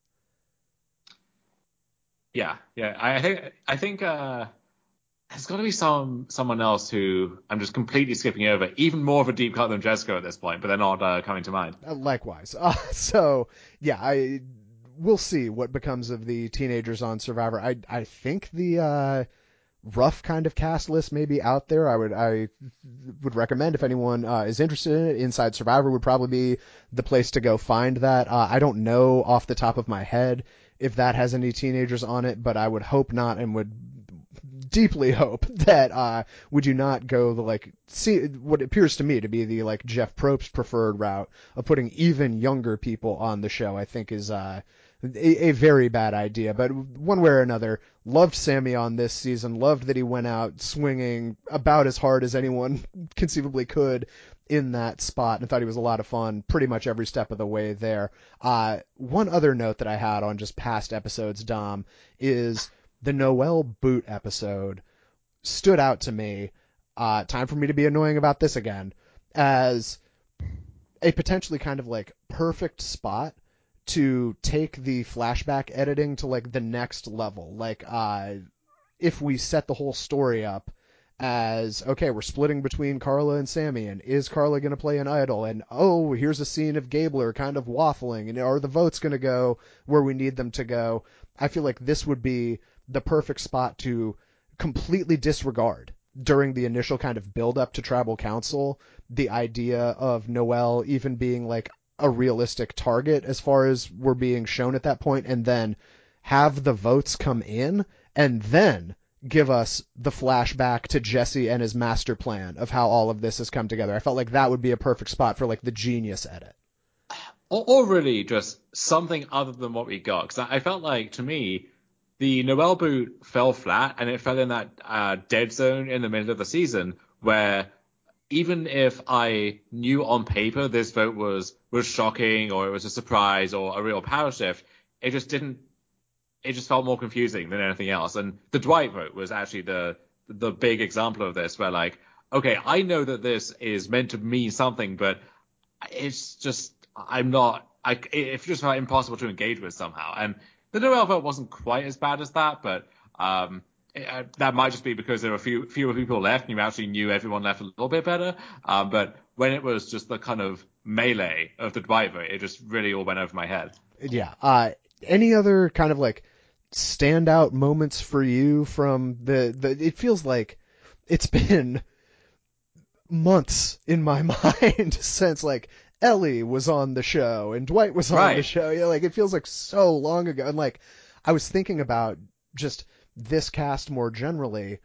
Yeah, yeah. I, I think I think uh, there's got to be some someone else who I'm just completely skipping over, even more of a deep cut than Jessica at this point, but they're not uh, coming to mind. Uh, likewise. Uh, so yeah, I we'll see what becomes of the teenagers on Survivor. I I think the uh, rough kind of cast list may be out there. I would I would recommend if anyone uh, is interested in it. Inside Survivor would probably be the place to go find that. Uh, I don't know off the top of my head if that has any teenagers on it, but I would hope not, and would deeply hope that uh, we do not go the like see what appears to me to be the like Jeff Probst preferred route of putting even younger people on the show. I think is uh, a, a very bad idea. But one way or another, loved Sammy on this season. Loved that he went out swinging about as hard as anyone conceivably could in that spot, and thought he was a lot of fun pretty much every step of the way there. Uh, one other note that I had on just past episodes, Dom, is the Noel Boot episode stood out to me. Uh, time for me to be annoying about this again, as a potentially kind of like perfect spot to take the flashback editing to like the next level. Like, uh, if we set the whole story up as, okay, we're splitting between Carla and Sammy, and is Carla going to play an idol? And oh, here's a scene of Gabler kind of waffling, and are the votes going to go where we need them to go? I feel like this would be the perfect spot to completely disregard during the initial kind of build up to tribal council the idea of Noel even being like a realistic target as far as we're being shown at that point, and then have the votes come in and then give us the flashback to Jesse and his master plan of how all of this has come together. I felt like that would be a perfect spot for like the genius edit. Or, or really just something other than what we got. Because I, I felt like, to me, the Noel boot fell flat, and it fell in that uh, dead zone in the middle of the season where even if I knew on paper this vote was was shocking or it was a surprise or a real power shift, it just didn't. It just felt more confusing than anything else. And the Dwight vote was actually the the big example of this, where like, okay, I know that this is meant to mean something, but it's just I'm not. I it just felt impossible to engage with somehow. And the Noel vote wasn't quite as bad as that, but um, it, uh, that might just be because there were few, fewer people left, and you actually knew everyone left a little bit better. Um, but when it was just the kind of melee of the Dwight vote, it just really all went over my head. Yeah. Uh, any other kind of like standout moments for you from the, the it feels like it's been months in my mind since like Ellie was on the show and Dwight was on the Right. show. Yeah, like it feels like so long ago. And like I was thinking about just this cast more generally.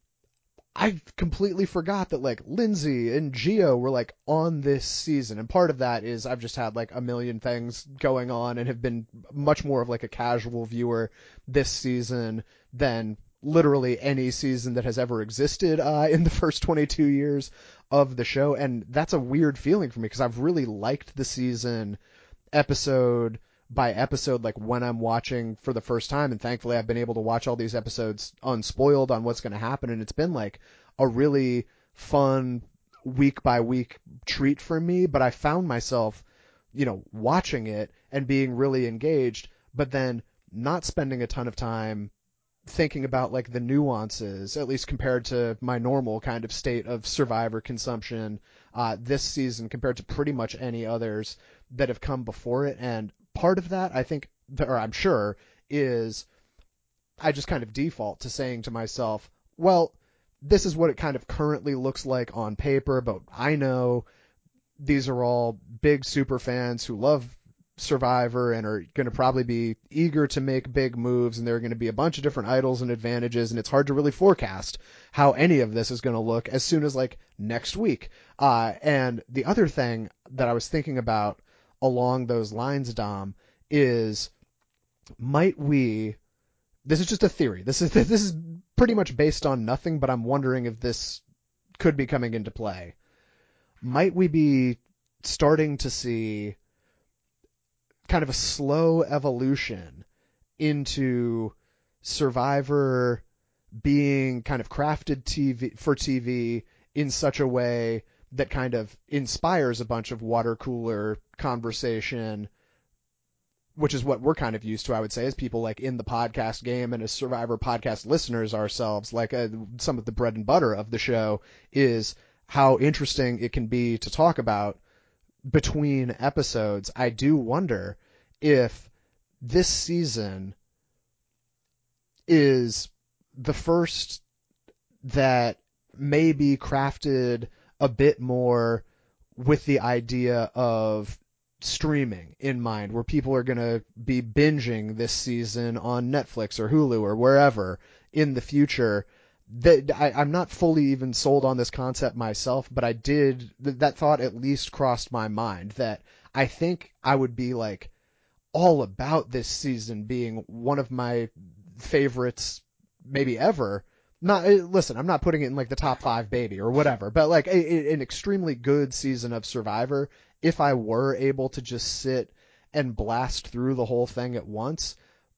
I completely forgot that like Lindsay and Gio were like on this season, and part of that is I've just had like a million things going on and have been much more of like a casual viewer this season than literally any season that has ever existed uh, in the first twenty-two years of the show, and that's a weird feeling for me because I've really liked the season episode by episode, like when I'm watching for the first time, and thankfully I've been able to watch all these episodes unspoiled on what's going to happen, and it's been like a really fun week by week treat for me. But I found myself, you know, watching it and being really engaged, but then not spending a ton of time thinking about like the nuances, at least compared to my normal kind of state of Survivor consumption uh, this season compared to pretty much any others that have come before it. And part of that, I think, or I'm sure, is I just kind of default to saying to myself, well, this is what it kind of currently looks like on paper, but I know these are all big super fans who love Survivor and are going to probably be eager to make big moves, and there are going to be a bunch of different idols and advantages, and it's hard to really forecast how any of this is going to look as soon as like next week. Uh, and the other thing that I was thinking about along those lines, Dom, is might we, this is just a theory, this is this is pretty much based on nothing, but I'm wondering if this could be coming into play. Might we be starting to see kind of a slow evolution into Survivor being kind of crafted T V for T V in such a way that kind of inspires a bunch of water cooler conversation, which is what we're kind of used to, I would say, as people like in the podcast game and as Survivor podcast listeners ourselves. Like uh, some of the bread and butter of the show is how interesting it can be to talk about between episodes. I do wonder if this season is the first that may be crafted a bit more with the idea of streaming in mind, where people are going to be binging this season on Netflix or Hulu or wherever in the future. That I, I'm not fully even sold on this concept myself, but I did, that thought at least crossed my mind, that I think I would be like all about this season being one of my favorites maybe ever. Not, listen, I'm not putting it in like the top five baby or whatever, but like a, a, an extremely good season of Survivor. If I were able to just sit and blast through the whole thing at once,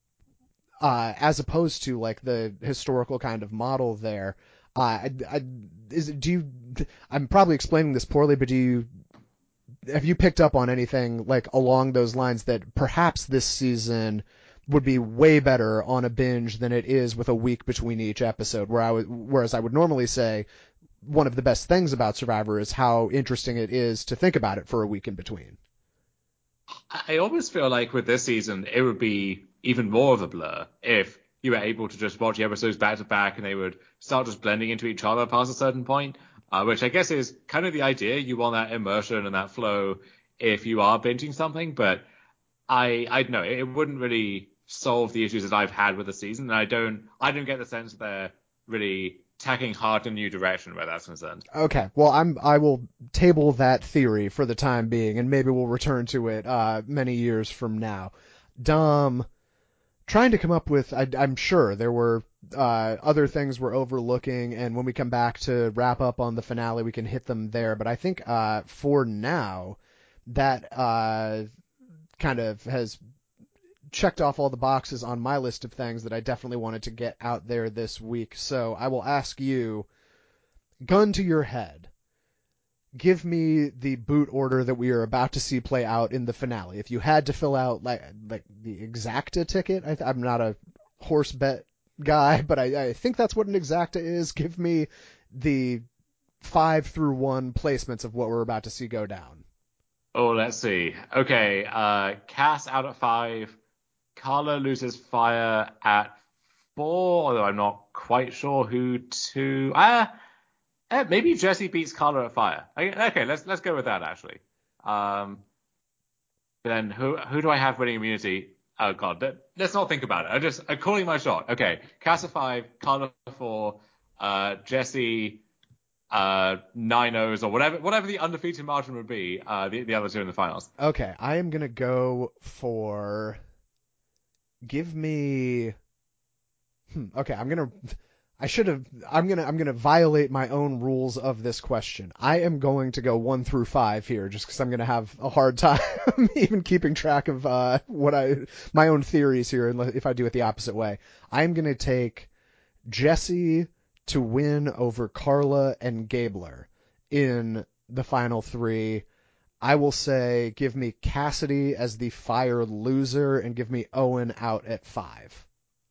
uh, as opposed to like the historical kind of model there. Uh, I, I, is do you? I'm probably explaining this poorly, but do you? Have you picked up on anything like along those lines that perhaps this season would be way better on a binge than it is with a week between each episode? Where I would, whereas I would normally say one of the best things about Survivor is how interesting it is to think about it for a week in between. I almost feel like with this season, it would be even more of a blur if you were able to just watch the episodes back to back and they would start just blending into each other past a certain point, uh, which I guess is kind of the idea. You want that immersion and that flow if you are binging something, but I, I don't know, it wouldn't really solve the issues that I've had with the season. And I don't, I don't get the sense that they're really tacking hard in a new direction where that's concerned. Okay, well, I'm I will table that theory for the time being, and maybe we'll return to it uh, many years from now. Dom, trying to come up with, I, I'm sure there were uh, other things we're overlooking, and when we come back to wrap up on the finale, we can hit them there. But I think uh, for now, that uh, kind of has checked off all the boxes on my list of things that I definitely wanted to get out there this week. So I will ask you, gun to your head, give me the boot order that we are about to see play out in the finale. If you had to fill out like like the exacta ticket, I, I'm not a horse bet guy, but I, I think that's what an exacta is. Give me the five through one placements of what we're about to see go down. Oh, let's see. Okay, uh, Cass out at five. Carla loses fire at four, although I'm not quite sure who to. Ah, uh, maybe Jesse beats Carla at fire. Okay, let's let's go with that actually. Um, then who who do I have winning immunity? Oh God, let, let's not think about it. I just I'm calling my shot. Okay, Cass at five, Carla at four, uh, Jesse. Uh, nine O's or whatever, whatever the undefeated margin would be. Uh, the the other two in the finals. Okay, I am gonna go for. Give me. Hmm, okay, I'm gonna. I should have. I'm gonna. I'm gonna violate my own rules of this question. I am going to go one through five here, just because I'm gonna have a hard time even keeping track of uh, what I my own theories here. If I do it the opposite way, I'm gonna take Jesse to win over Carla and Gabler in the final three. I will say give me Cassidy as the fire loser and give me Owen out at five.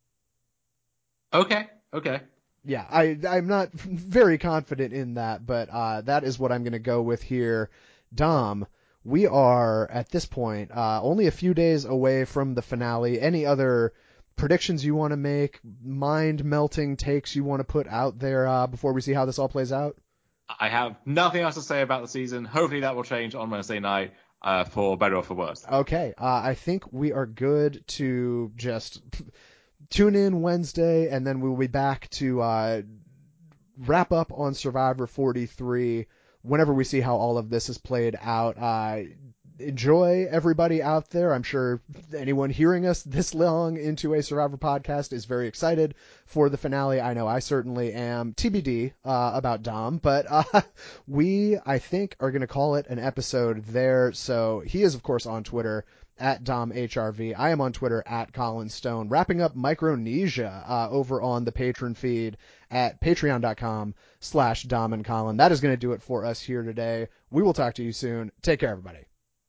Okay, okay. Yeah, I, I'm not very confident in that, but uh, that is what I'm going to go with here. Dom, we are, at this point, uh, only a few days away from the finale. Any other predictions you want to make, mind-melting takes you want to put out there uh, before we see how this all plays out? I have nothing else to say about the season. Hopefully that will change on Wednesday night, uh, for better or for worse. Okay, uh, I think we are good to just tune in Wednesday, and then we'll be back to uh, wrap up on Survivor forty-three whenever we see how all of this is played out. Uh, enjoy, everybody out there. I'm sure anyone hearing us this long into a Survivor podcast is very excited for the finale. I know I certainly am. T B D uh, about Dom, but uh, we, I think, are going to call it an episode there. So he is, of course, on Twitter at Dom H R V. I am on Twitter at Colin Stone. Wrapping up Micronesia uh, over on the Patreon feed at patreon.com slash Dom and Colin. That is going to do it for us here today. We will talk to you soon. Take care, everybody.